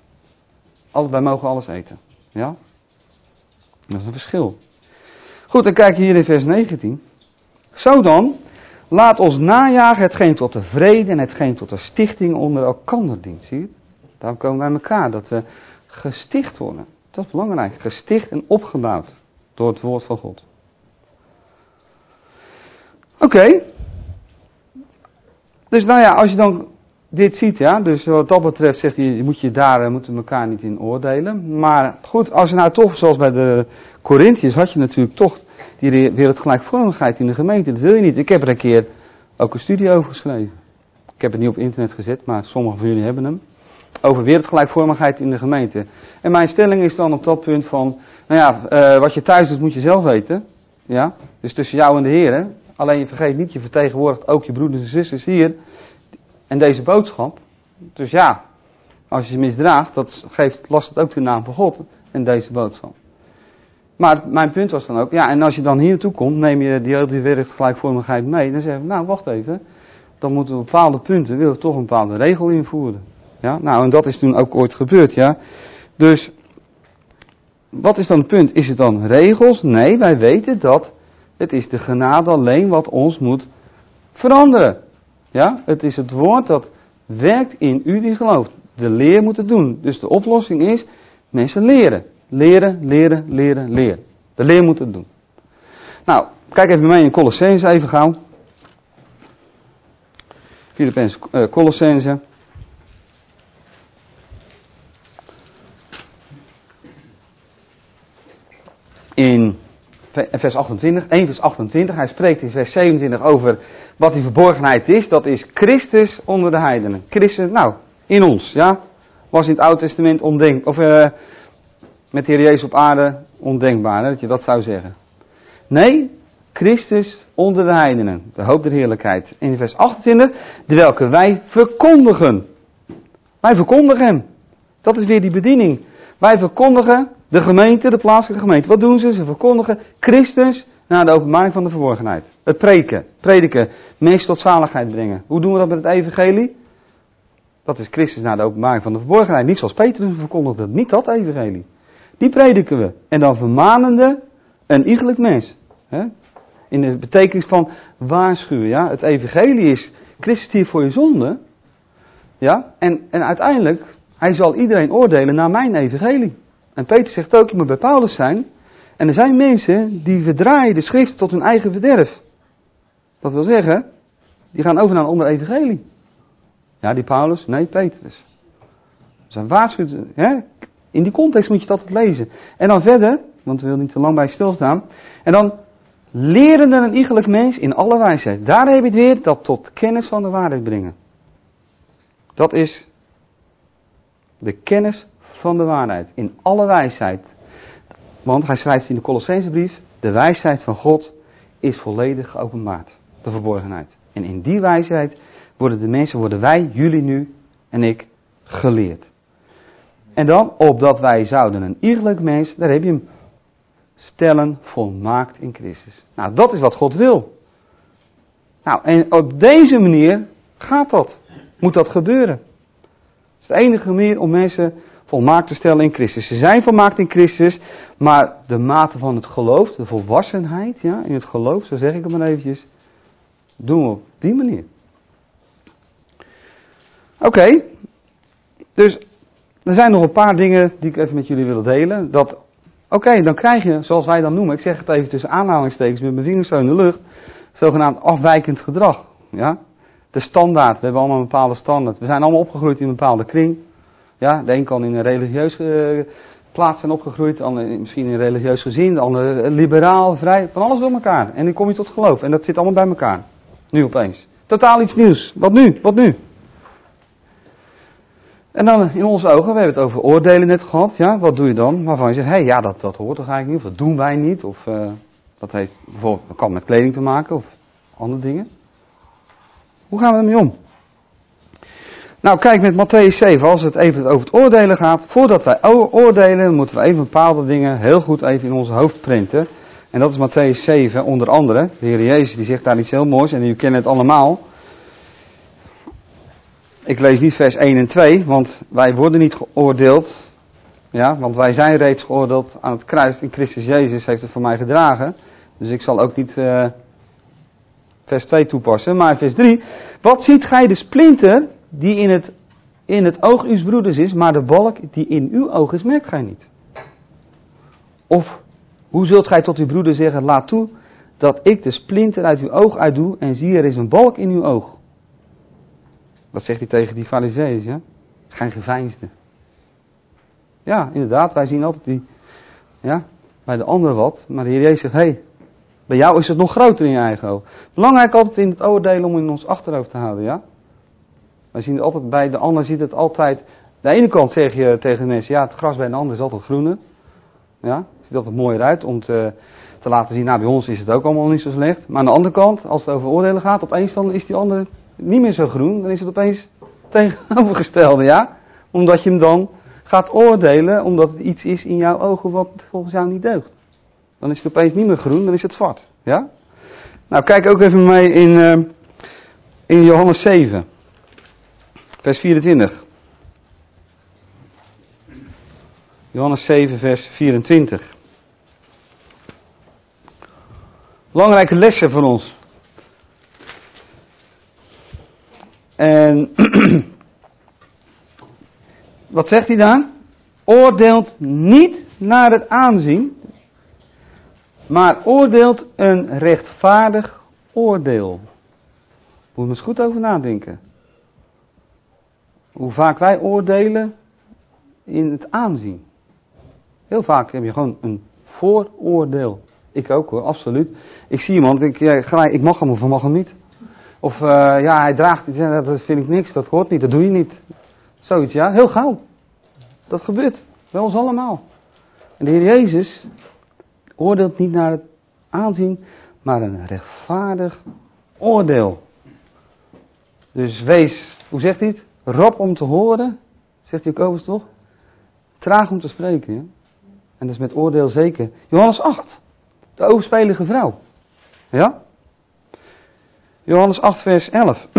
wij mogen alles eten. Ja? Dat is een verschil. Goed, dan kijk je hier in vers 19. Zo dan, laat ons najagen hetgeen tot de vrede en hetgeen tot de stichting onder elkander dient. Zie je? Daarom komen wij bij elkaar, dat we gesticht worden. Dat is belangrijk, gesticht en opgebouwd door het woord van God. Oké. Dus nou ja, als je dan dit ziet, ja, dus wat dat betreft zegt hij, moeten elkaar niet in oordelen. Maar goed, als je nou toch, zoals bij de Corinthiërs, had je natuurlijk toch die wereldgelijkvormigheid in de gemeente, dat wil je niet. Ik heb er een keer ook een studie over geschreven. Ik heb het niet op internet gezet, maar sommigen van jullie hebben hem. Over wereldgelijkvormigheid in de gemeente. En mijn stelling is dan op dat punt van, nou ja, wat je thuis doet moet je zelf weten. Ja, dus tussen jou en de Heer. Hè? Alleen je vergeet niet, je vertegenwoordigt ook je broeders en zusters hier. En deze boodschap. Dus ja, als je ze misdraagt, last het ook de naam van God en deze boodschap. Maar mijn punt was dan ook, ja, en als je dan hier naartoe komt, neem je die hele wereldgelijkvormigheid mee. Dan zeggen we, nou wacht even, dan moeten we op bepaalde punten, willen we toch een bepaalde regel invoeren. Ja, nou en dat is toen ook ooit gebeurd, ja. Dus, wat is dan het punt? Is het dan regels? Nee, wij weten dat het is de genade alleen wat ons moet veranderen. Ja, het is het woord dat werkt in u die gelooft. De leer moet het doen. Dus de oplossing is, mensen leren. Leren, leren, leren, leren. De leer moet het doen. Nou, kijk even mee in Colossense even gauw. Filippenzen, Colossense. In vers 28, 1 vers 28, hij spreekt in vers 27 over wat die verborgenheid is. Dat is Christus onder de heidenen. Christus, nou, in ons, ja. Was in het Oude Testament ondenkbaar, met de Heer Jezus op aarde ondenkbaar, hè, dat je dat zou zeggen. Nee, Christus onder de heidenen, de hoop der heerlijkheid. In vers 28, de welke wij verkondigen. Wij verkondigen hem. Dat is weer die bediening. Wij verkondigen de gemeente, de plaatselijke gemeente. Wat doen ze? Ze verkondigen Christus naar de openbaring van de verborgenheid. Het prediken, mensen tot zaligheid brengen. Hoe doen we dat met het evangelie? Dat is Christus naar de openbaring van de verborgenheid. Niet zoals Petrus verkondigde, niet dat evangelie. Die prediken we. En dan vermanende een iegelijk mens. Hè? In de betekenis van waarschuwen. Ja? Het evangelie is Christus hier voor je zonde. Ja? En uiteindelijk, hij zal iedereen oordelen naar mijn evangelie. En Peter zegt ook, je moet bij Paulus zijn. En er zijn mensen die verdraaien de schrift tot hun eigen verderf. Dat wil zeggen, die gaan over naar een ander evangelie. Ja, die Paulus? Nee, Petrus. Zijn waarschuwing, hè? In die context moet je het altijd lezen. En dan verder, want we willen niet te lang bij stilstaan. En dan lerende een iegelijk mens in alle wijsheid. Daar heb je het weer, dat tot kennis van de waarheid brengen. Dat is de kennis van de waarheid. In alle wijsheid. Want hij schrijft in de Colossensebrief, de wijsheid van God is volledig geopenbaard. De verborgenheid. En in die wijsheid worden wij, jullie nu en ik, geleerd. En dan, opdat wij zouden een iegelijk mens, daar heb je hem, stellen volmaakt in Christus. Nou, dat is wat God wil. Nou, en op deze manier gaat dat. Moet dat gebeuren. Het is de enige manier om mensen volmaakt te stellen in Christus. Ze zijn volmaakt in Christus, maar de mate van het geloof, de volwassenheid, ja, in het geloof, zo zeg ik het maar eventjes, doen we op die manier. Oké, dus er zijn nog een paar dingen die ik even met jullie wil delen. Oké, dan krijg je, zoals wij dan noemen, ik zeg het even tussen aanhalingstekens met mijn vingers zo in de lucht, zogenaamd afwijkend gedrag. Ja? De standaard, we hebben allemaal een bepaalde standaard. We zijn allemaal opgegroeid in een bepaalde kring. Ja, de een kan in een religieus plaats zijn opgegroeid, de ander misschien in een religieus gezin, de ander liberaal, vrij, van alles door elkaar. En dan kom je tot geloof en dat zit allemaal bij elkaar. Nu opeens. Totaal iets nieuws. Wat nu? Wat nu? En dan in onze ogen, we hebben het over oordelen net gehad. Ja, wat doe je dan? Waarvan je zegt, hé, ja, dat hoort toch eigenlijk niet. Of dat doen wij niet. Of dat heeft bijvoorbeeld, dat kan met kleding te maken. Of andere dingen. Hoe gaan we ermee om? Nou, kijk met Mattheüs 7. Als het even over het oordelen gaat. Voordat wij oordelen, moeten we even bepaalde dingen heel goed even in onze hoofd printen. En dat is Mattheüs 7 onder andere. De Heer Jezus die zegt daar iets heel moois. En u kent het allemaal. Ik lees niet vers 1 en 2, want wij worden niet geoordeeld. Ja, want wij zijn reeds geoordeeld aan het kruis. En Christus Jezus heeft het voor mij gedragen. Dus ik zal ook niet vers 2 toepassen. Maar vers 3. Wat ziet gij de splinter die in het oog uws broeders is, maar de balk die in uw oog is, merkt gij niet? Of hoe zult gij tot uw broeder zeggen, laat toe dat ik de splinter uit uw oog uitdoe en zie er is een balk in uw oog. Dat zegt hij tegen die farizeeën, ja? Geen geveinsde. Ja, inderdaad, wij zien altijd bij de ander wat. Maar de Heer Jezus zegt, hé, Bij jou is het nog groter in je eigen oog. Belangrijk altijd in het oordelen om in ons achterhoofd te houden, ja? We zien het altijd bij de ander, ziet het altijd. Aan de ene kant zeg je tegen mensen, ja, het gras bij een ander is altijd groener. Ja, ziet altijd mooier uit om te laten zien, nou bij ons is het ook allemaal niet zo slecht. Maar aan de andere kant, als het over oordelen gaat, opeens dan is die ander niet meer zo groen. Dan is het opeens tegenovergestelde, ja? Omdat je hem dan gaat oordelen, omdat het iets is in jouw ogen wat volgens jou niet deugt. Dan is het opeens niet meer groen, dan is het zwart. Ja? Nou, kijk ook even mee in Johannes 7, vers 24. Johannes 7, vers 24. Belangrijke lessen voor ons. En wat zegt hij daar? Oordeelt niet naar het aanzien, maar oordeelt een rechtvaardig oordeel. Moet je eens goed over nadenken. Hoe vaak wij oordelen in het aanzien. Heel vaak heb je gewoon een vooroordeel. Ik ook hoor, absoluut. Ik zie iemand, ik mag hem of ik mag hem niet. Of ja, hij draagt iets, dat vind ik niks, dat hoort niet, dat doe je niet. Zoiets, ja, heel gauw. Dat gebeurt, bij ons allemaal. En de Heer Jezus oordeelt niet naar het aanzien, maar een rechtvaardig oordeel. Dus wees, hoe zegt hij het? Rap om te horen, zegt Jacobus toch? Traag om te spreken. Ja? En dat is met oordeel zeker. Johannes 8, de overspelige vrouw. Ja? Johannes 8 vers 11.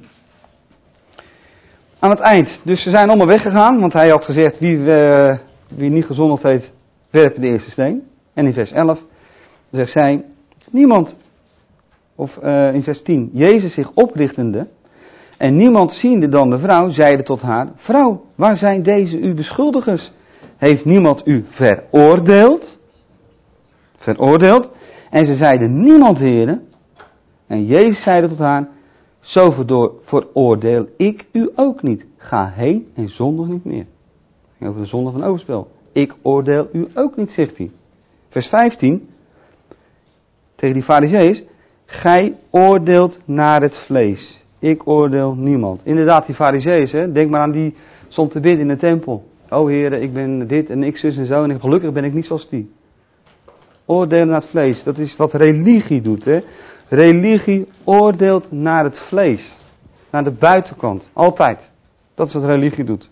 Aan het eind. Dus ze zijn allemaal weggegaan, want hij had gezegd, wie niet gezondigd heeft, werpt de eerste steen. En in vers 11 zegt zij, niemand, of in vers 10, Jezus zich oprichtende, en niemand ziende dan de vrouw, zeide tot haar, vrouw, waar zijn deze uw beschuldigers? Heeft niemand u veroordeeld? Veroordeeld? En ze zeiden, niemand, heren. En Jezus zeide tot haar, zo veroordeel ik u ook niet. Ga heen en zondig niet meer. Over de zonde van overspel. Ik oordeel u ook niet, zegt hij. Vers 15, tegen die farizeeërs, gij oordeelt naar het vlees. Ik oordeel niemand. Inderdaad, die farizeeërs, denk maar aan die stond te bidden in de tempel. O heren, ik ben dit en ik zus en zo en gelukkig ben ik niet zoals die. Oordelen naar het vlees, dat is wat religie doet. Hè? Religie oordeelt naar het vlees. Naar de buitenkant. Altijd. Dat is wat religie doet.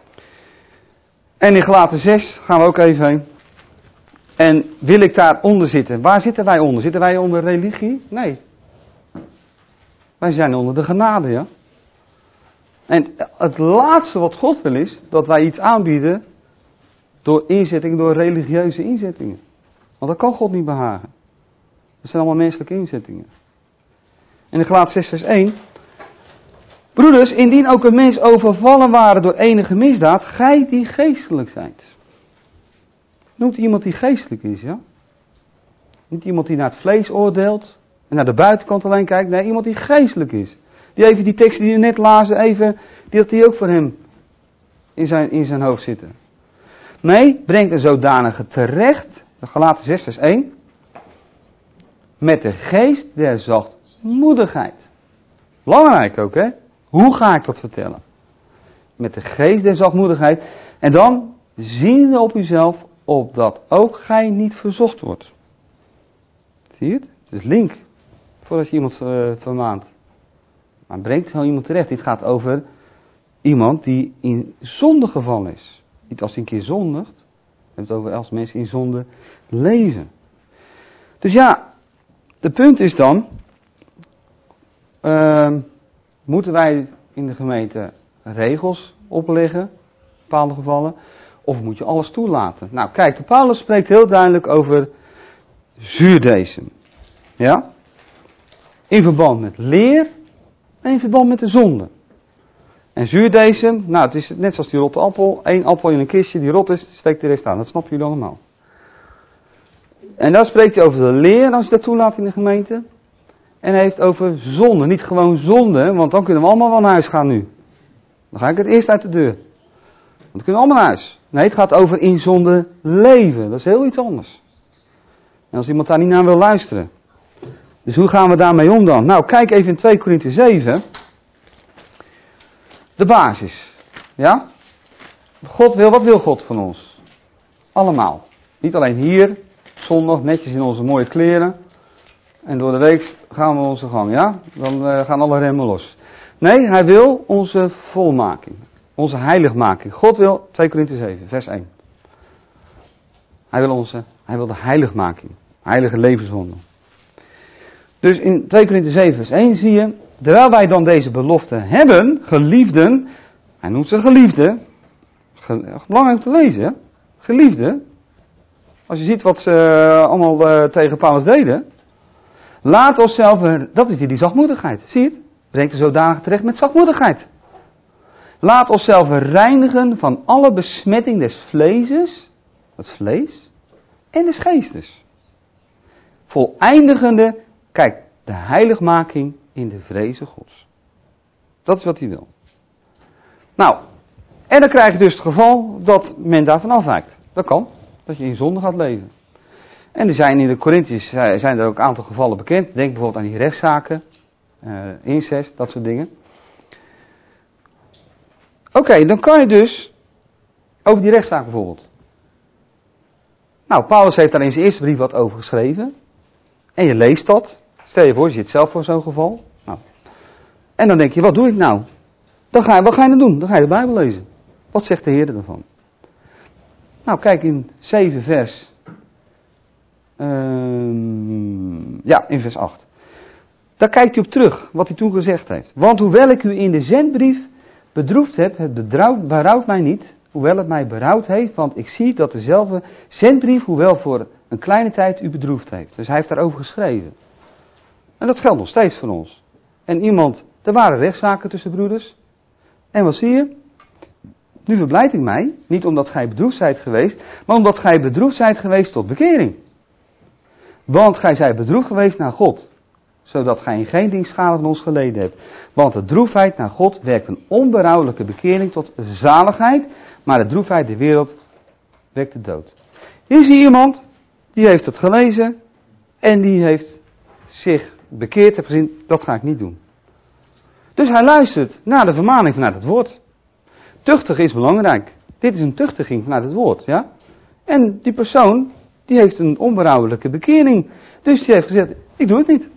En in Galaten 6 gaan we ook even heen. En wil ik daaronder zitten? Waar zitten wij onder? Zitten wij onder religie? Nee. Wij zijn onder de genade, ja. En het laatste wat God wil is, dat wij iets aanbieden door inzettingen, door religieuze inzettingen. Want dat kan God niet behagen. Dat zijn allemaal menselijke inzettingen. En in Galaten 6 vers 1. Broeders, indien ook een mens overvallen waren door enige misdaad, gij die geestelijk zijt. Noemt iemand die geestelijk is, ja? Niet iemand die naar het vlees oordeelt en naar de buitenkant alleen kijkt. Nee, iemand die geestelijk is. Die even die teksten die we net lazen, even, dat die ook voor hem in zijn hoofd zitten. Nee, brengt een zodanige terecht, Galaten 6 vers 1, met de geest der zachtmoedigheid. Belangrijk ook, hè? Hoe ga ik dat vertellen? Met de geest der zachtmoedigheid. En dan ziende op uzelf, opdat ook gij niet verzocht wordt. Zie je het? Het is link, voordat je iemand vermaant. Maar brengt zo iemand terecht. Dit gaat over iemand die in zonde gevallen is. Niet als hij een keer zondigt. We hebben het over als mensen in zonde leven. Dus ja, de punt is dan, moeten wij in de gemeente regels opleggen, in bepaalde gevallen, of moet je alles toelaten? Nou kijk, de Paulus spreekt heel duidelijk over zuurdesem. Ja? In verband met leer en in verband met de zonde. En zuurdesem, nou het is net zoals die rotte appel, 1 appel in een kistje die rot is, steekt de rest aan. Dat snappen jullie allemaal. En dan spreekt hij over de leer, als je dat toelaat in de gemeente. En hij heeft over zonde, niet gewoon zonde, want dan kunnen we allemaal wel naar huis gaan nu. Dan ga ik het eerst uit de deur. Want dan kunnen we allemaal naar huis. Nee, het gaat over in zonde leven, dat is heel iets anders. En als iemand daar niet naar wil luisteren, Dus hoe gaan we daarmee om dan? Nou, kijk even in 2 Korinthe 7. De basis. Ja? Wat wil God van ons? Allemaal. Niet alleen hier, zondag, netjes in onze mooie kleren. En door de week gaan we onze gang, ja? Dan gaan alle remmen los. Nee, hij wil onze volmaking. Onze heiligmaking. God wil, 2 Korinthe 7, vers 1. Hij wil de heiligmaking. Heilige levenswandel. Dus in 2 Korinthe 7 vers 1 zie je, terwijl wij dan deze belofte hebben, geliefden, hij noemt ze geliefden, belangrijk om te lezen, hè? Geliefden, als je ziet wat ze allemaal tegen Paulus deden, laat onszelf, dat is weer die zachtmoedigheid, zie je het? Brengt er zodanig terecht met zachtmoedigheid. Laat onszelf reinigen van alle besmetting des vleeses, het vlees, en des geestes. Voleindigende, kijk, de heiligmaking in de vreze Gods. Dat is wat hij wil. Nou, en dan krijg je dus het geval dat men daarvan afwijkt. Dat kan, dat je in zonde gaat leven. En er zijn in de Korinthiërs zijn er ook een aantal gevallen bekend. Denk bijvoorbeeld aan die rechtszaken, incest, dat soort dingen. Oké, dan kan je dus over die rechtszaak bijvoorbeeld. Nou, Paulus heeft daar in zijn eerste brief wat over geschreven. En je leest dat. Stel je voor, je zit zelf voor zo'n geval. Nou. En dan denk je, wat doe ik nou? Wat ga je dan doen? Dan ga je de Bijbel lezen. Wat zegt de Heer ervan? Nou, kijk in 7 vers. In vers 8. Daar kijkt hij op terug, wat hij toen gezegd heeft. Want hoewel ik u in de zendbrief bedroefd heb, het berouwt mij niet. Hoewel het mij berouwd heeft, want ik zie dat dezelfde zendbrief, hoewel voor een kleine tijd, u bedroefd heeft. Dus hij heeft daarover geschreven. En dat geldt nog steeds voor ons. En er waren rechtszaken tussen broeders. En wat zie je? Nu verblijd ik mij, niet omdat gij bedroefd zijt geweest, maar omdat gij bedroefd zijt geweest tot bekering. Want gij zijt bedroefd geweest naar God, zodat gij in geen ding schade van ons geleden hebt. Want de droefheid naar God werkt een onberouwelijke bekering tot zaligheid, maar de droefheid der wereld werkt de dood. Hier zie je iemand, die heeft het gelezen en die heeft zich bekeerd, heeft gezien, dat ga ik niet doen. Dus hij luistert naar de vermaning vanuit het woord. Tuchtig is belangrijk. Dit is een tuchtiging vanuit het woord, ja. En die persoon, die heeft een onberouwelijke bekering. Dus die heeft gezegd, ik doe het niet.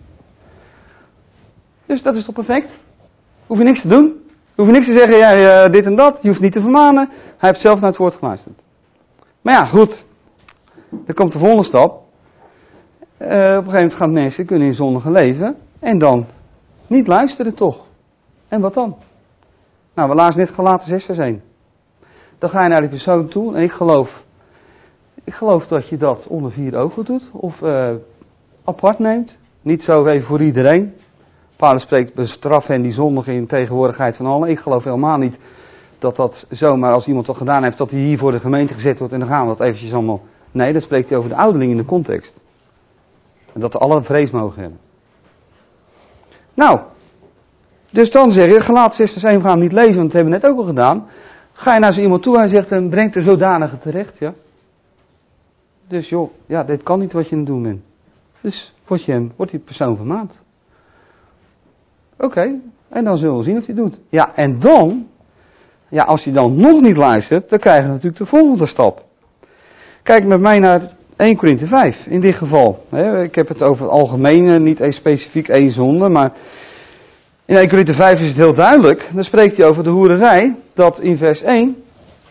Dus dat is toch perfect? Hoef je niks te doen. Hoef je niks te zeggen, ja, dit en dat. Je hoeft niet te vermanen. Hij heeft zelf naar het woord geluisterd. Maar ja, goed. Dan komt de volgende stap. Op een gegeven moment gaan mensen kunnen in zondige leven. En dan niet luisteren toch. En wat dan? Nou, we lazen net Galaten 6 vers 1. Dan ga je naar die persoon toe. En ik geloof dat je dat onder 4 ogen doet. Of apart neemt. Niet zo even voor iedereen. Paulus spreekt bestraf hen die zondigen in tegenwoordigheid van allen. Ik geloof helemaal niet dat zomaar als iemand dat gedaan heeft, dat hij hier voor de gemeente gezet wordt en dan gaan we dat eventjes allemaal. Nee, dan spreekt hij over de ouderling in de context. En dat we alle vrees mogen hebben. Nou, dus dan zeg je, Galaten 6 vers 1 gaan we niet lezen, want dat hebben we net ook al gedaan. Ga je naar zo iemand toe en hij zegt, brengt er zodanige terecht, ja. Dus joh, ja, dit kan niet wat je aan het doen bent. Dus wordt die persoon vermaand. Oké, en dan zullen we zien of hij het doet. Ja, en dan, ja, als hij dan nog niet luistert, dan krijgen we natuurlijk de volgende stap. Kijk met mij naar 1 Korinthe 5, in dit geval. Ik heb het over het algemene, niet eens specifiek één zonde, maar in 1 Korinthe 5 is het heel duidelijk. Dan spreekt hij over de hoererij, dat in vers 1.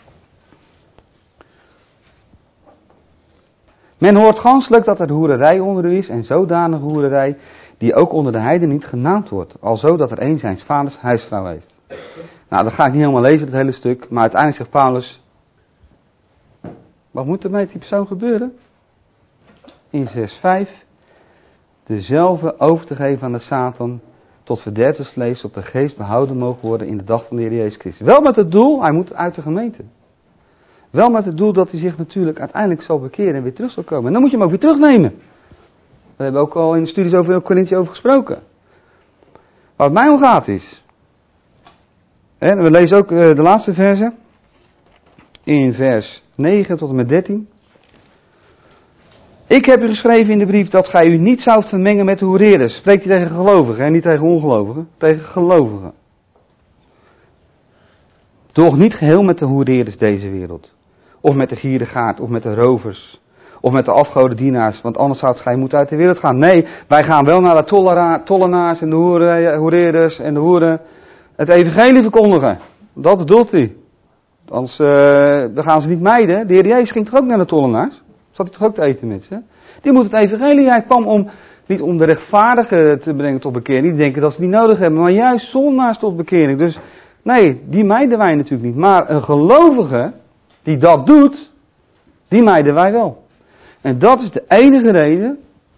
Men hoort ganselijk dat er de hoererij onder u is, en zodanige hoererij, die ook onder de heiden niet genaamd wordt, alzo dat er een zijns vaders huisvrouw heeft. Nou, dat ga ik niet helemaal lezen, het hele stuk, maar uiteindelijk zegt Paulus, wat moet er met die persoon gebeuren? In vers 5, dezelfde over te geven aan de Satan, tot verderfsvlees op de geest behouden mogen worden in de dag van de Heer Jezus Christus. Wel met het doel, hij moet uit de gemeente. Wel met het doel dat hij zich natuurlijk uiteindelijk zal bekeren en weer terug zal komen. En dan moet je hem ook weer terugnemen. We hebben ook al in de studies over Korinthe over gesproken. Waar het mij om gaat is. En we lezen ook de laatste verse. In vers 9 tot en met 13. Ik heb u geschreven in de brief dat gij u niet zoudt vermengen met de hoereerders. Spreekt hij tegen gelovigen, hè? Niet tegen ongelovigen. Tegen gelovigen. Doch niet geheel met de hoereerders deze wereld. Of met de gierigaard, of met de rovers. Of met de afgodendienaars, want anders zou het gij moeten uit de wereld gaan. Nee, wij gaan wel naar de tollenaars en de hoereerders en de hoeren het evangelie verkondigen. Dat bedoelt hij. Anders dan gaan ze niet mijden. De Heer Jezus ging toch ook naar de tollenaars? Zat hij toch ook te eten met ze? Die moet het evangelie. Hij kwam niet om de rechtvaardigen te brengen tot bekering. Die denken dat ze het niet nodig hebben. Maar juist zondaars tot bekering. Dus nee, die mijden wij natuurlijk niet. Maar een gelovige die dat doet, die mijden wij wel. En dat is de enige reden.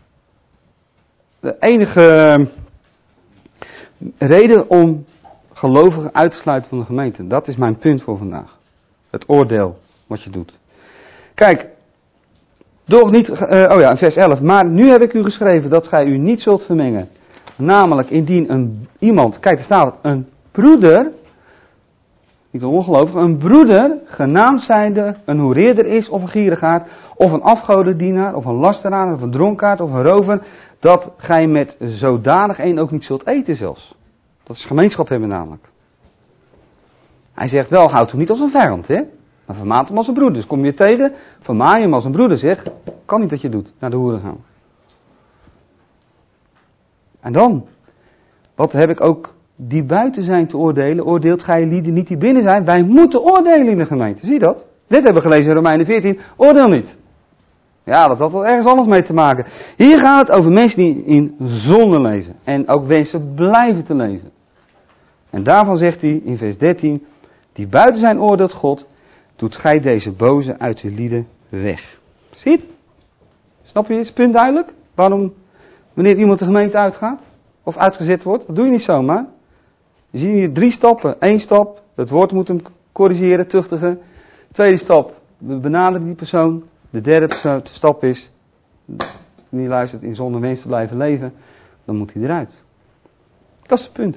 De enige reden om gelovigen uit te sluiten van de gemeente. Dat is mijn punt voor vandaag. Het oordeel wat je doet. Kijk. Doch niet, in vers 11. Maar nu heb ik u geschreven dat gij u niet zult vermengen. Namelijk indien iemand, kijk er staat het, een broeder, niet een ongelovige, een broeder, genaamd zijnde, een hoereerder is of een gierigaard, of een afgodendienaar, of een lasteraar, of een dronkaard, of een rover, dat gij met zodanig een ook niet zult eten zelfs. Dat is gemeenschap hebben namelijk. Hij zegt wel, houd hem niet als een vijand, hè. Maar vermaat hem als een broeder. Dus kom je tegen, vermaai hem als een broeder. Zeg, kan niet dat je doet, naar de hoeren gaan. En dan, wat heb ik ook die buiten zijn te oordelen, oordeelt gij lieden niet die binnen zijn. Wij moeten oordelen in de gemeente, zie je dat? Dit hebben we gelezen in Romeinen 14, oordeel niet. Ja, dat had wel ergens anders mee te maken. Hier gaat het over mensen die in zonde leven. En ook wensen blijven te leven. En daarvan zegt hij in vers 13, die buiten zijn oordeelt God, doet gij deze boze uit uw lieden weg. Zie je het? Snap je? Is het punt duidelijk? Waarom, wanneer iemand de gemeente uitgaat? Of uitgezet wordt? Dat doe je niet zomaar. Je ziet hier 3 stappen. 1 stap, het woord moet hem corrigeren, tuchtigen. 2e stap, we benaderen die persoon. De 3e stap is, die luistert in zonde wens te blijven leven. Dan moet hij eruit. Dat is het punt.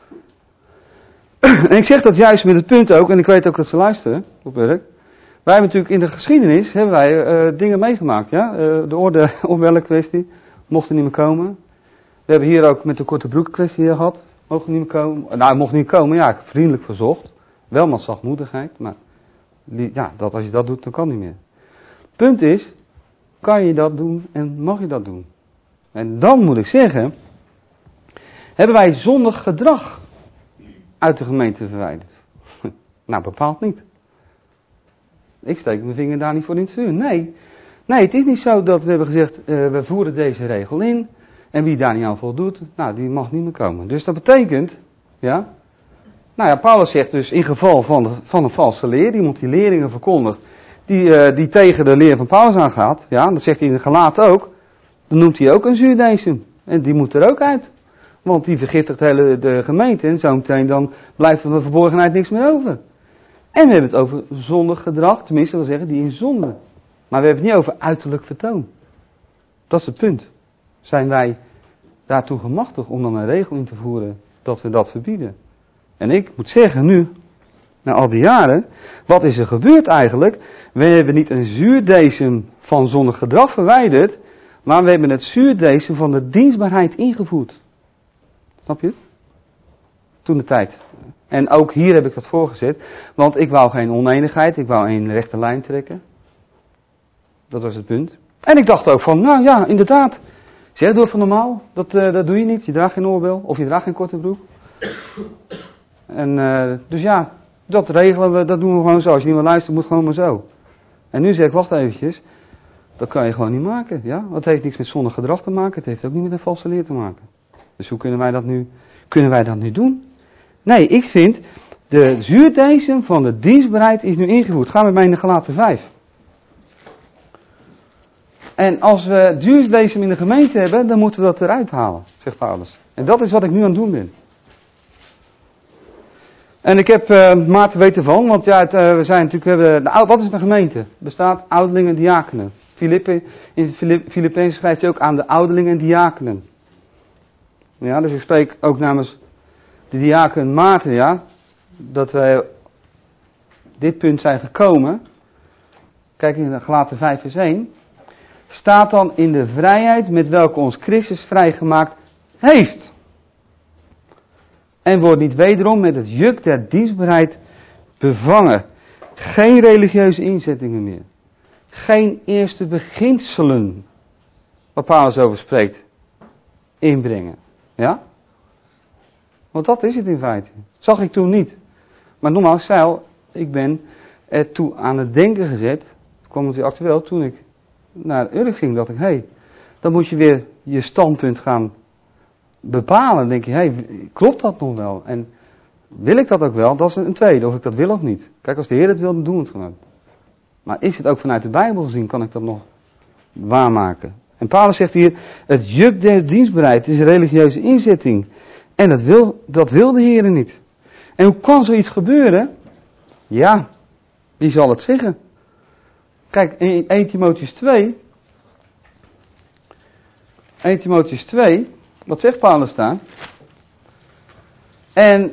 En ik zeg dat juist met het punt ook, en ik weet ook dat ze luisteren op werk. Wij hebben natuurlijk in de geschiedenis dingen meegemaakt. Ja? De oordeelkwestie mocht er niet meer komen. We hebben hier ook met de korte broek kwestie gehad. Mocht niet meer komen. Nou, mocht niet komen, ja, ik heb vriendelijk verzocht. Wel met zachtmoedigheid, maar ja, als je dat doet, dan kan niet meer. Het punt is, kan je dat doen en mag je dat doen? En dan moet ik zeggen, hebben wij zondig gedrag uit de gemeente verwijderd? Nou, bepaald niet. Ik steek mijn vinger daar niet voor in het vuur. Nee, het is niet zo dat we hebben gezegd, we voeren deze regel in. En wie daar niet aan voldoet, nou, die mag niet meer komen. Dus dat betekent, ja. Nou ja, Paulus zegt dus in geval van een valse leer, iemand die leringen verkondigt, die tegen de leer van Paulus aangaat, ja, dat zegt hij in de Galaten ook, dan noemt hij ook een zuurdesem. En die moet er ook uit. Want die vergiftigt de gemeente en zo meteen dan blijft van de verborgenheid niks meer over. En we hebben het over zondig gedrag, tenminste wil zeggen die in zonde. Maar we hebben het niet over uiterlijk vertoon. Dat is het punt. Zijn wij daartoe gemachtigd om dan een regel in te voeren dat we dat verbieden? En ik moet zeggen nu, na al die jaren, wat is er gebeurd eigenlijk? We hebben niet een zuurdesem van zondig gedrag verwijderd, maar we hebben het zuurdesem van de dienstbaarheid ingevoerd. Snap je het? Toen de tijd. En ook hier heb ik dat voorgezet, want ik wou geen oneenigheid, ik wou een rechte lijn trekken. Dat was het punt. En ik dacht ook van, nou ja, inderdaad. Zeg, doe even normaal. Dat doe je niet. Je draagt geen oorbel. Of je draagt geen korte broek. En dus ja, dat regelen we. Dat doen we gewoon zo. Als je niet meer luistert, moet gewoon maar zo. En nu zeg ik, wacht eventjes. Dat kan je gewoon niet maken. Ja? Dat heeft niks met zondig gedrag te maken. Het heeft ook niet met een valse leer te maken. Dus hoe kunnen wij dat nu doen? Nee, ik vind, de zuurdesem van de dienstbaarheid is nu ingevoerd. Gaan we bij in de Galaten 5. En als we zuurdesem in de gemeente hebben, dan moeten we dat eruit halen, zegt Paulus. En dat is wat ik nu aan het doen ben. En ik heb Maarten weten van, want ja, we hebben, wat is een gemeente? Er bestaat ouderlingen en diakenen. In Filippenzen schrijft hij ook aan de ouderlingen en diakenen. Ja, dus ik spreek ook namens de diaken Maarten, ja, dat wij op dit punt zijn gekomen. Kijk in Galaten 5 vers 1. staat dan in de vrijheid met welke ons Christus vrijgemaakt heeft. En wordt niet wederom met het juk der dienstbaarheid bevangen. Geen religieuze inzettingen meer. Geen eerste beginselen, waar Paulus over spreekt, inbrengen. Ja? Want dat is het in feite. Zag ik toen niet. Maar nogmaals, ik ben er toe aan het denken gezet. Het kwam natuurlijk actueel toen ik naar Urk ging. Dacht ik, dan moet je weer je standpunt gaan bepalen. Dan denk je, klopt dat nog wel? En wil ik dat ook wel? Dat is een tweede, of ik dat wil of niet. Kijk, als de Heer het wil, dan doen we het gewoon. Maar is het ook vanuit de Bijbel gezien, kan ik dat nog waarmaken? En Paulus zegt hier, het juk der dienstbaarheid is een religieuze inzetting. En dat wil de Heer niet. En hoe kan zoiets gebeuren? Ja, wie zal het zeggen? Kijk, in 1 Timotheüs 2, wat zegt Paulus daar? En,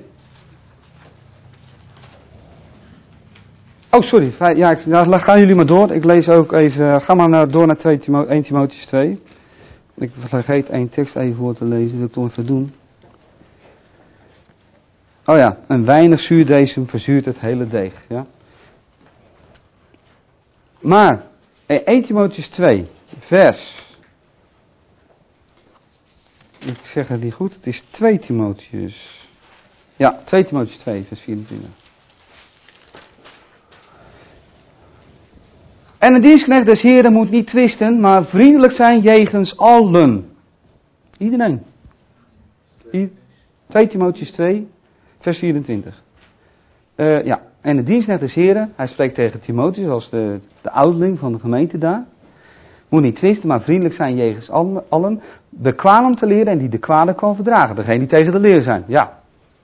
gaan jullie maar door. Ik lees ook even, ga maar door naar 1 Timotheüs 2. Ik vergeet één tekst even voor te lezen, dat wil ik toch even doen. Oh ja, een weinig zuurdesem verzuurt het hele deeg. Ja? Maar, in 1 Timotheüs 2, vers... Ik zeg het niet goed, het is 2 Timotheüs. Ja, 2 Timotheüs 2, vers 24. En een dienstknecht des Heren moet niet twisten, maar vriendelijk zijn jegens allen. Iedereen. 2 Timotheüs 2, vers 24. En de dienstknecht des Heren, hij spreekt tegen Timotheus als de ouderling van de gemeente daar. Moet niet twisten, maar vriendelijk zijn jegens allen. Bekwaam om te leren en die de kwade kan verdragen. Degene die tegen de leer zijn, ja.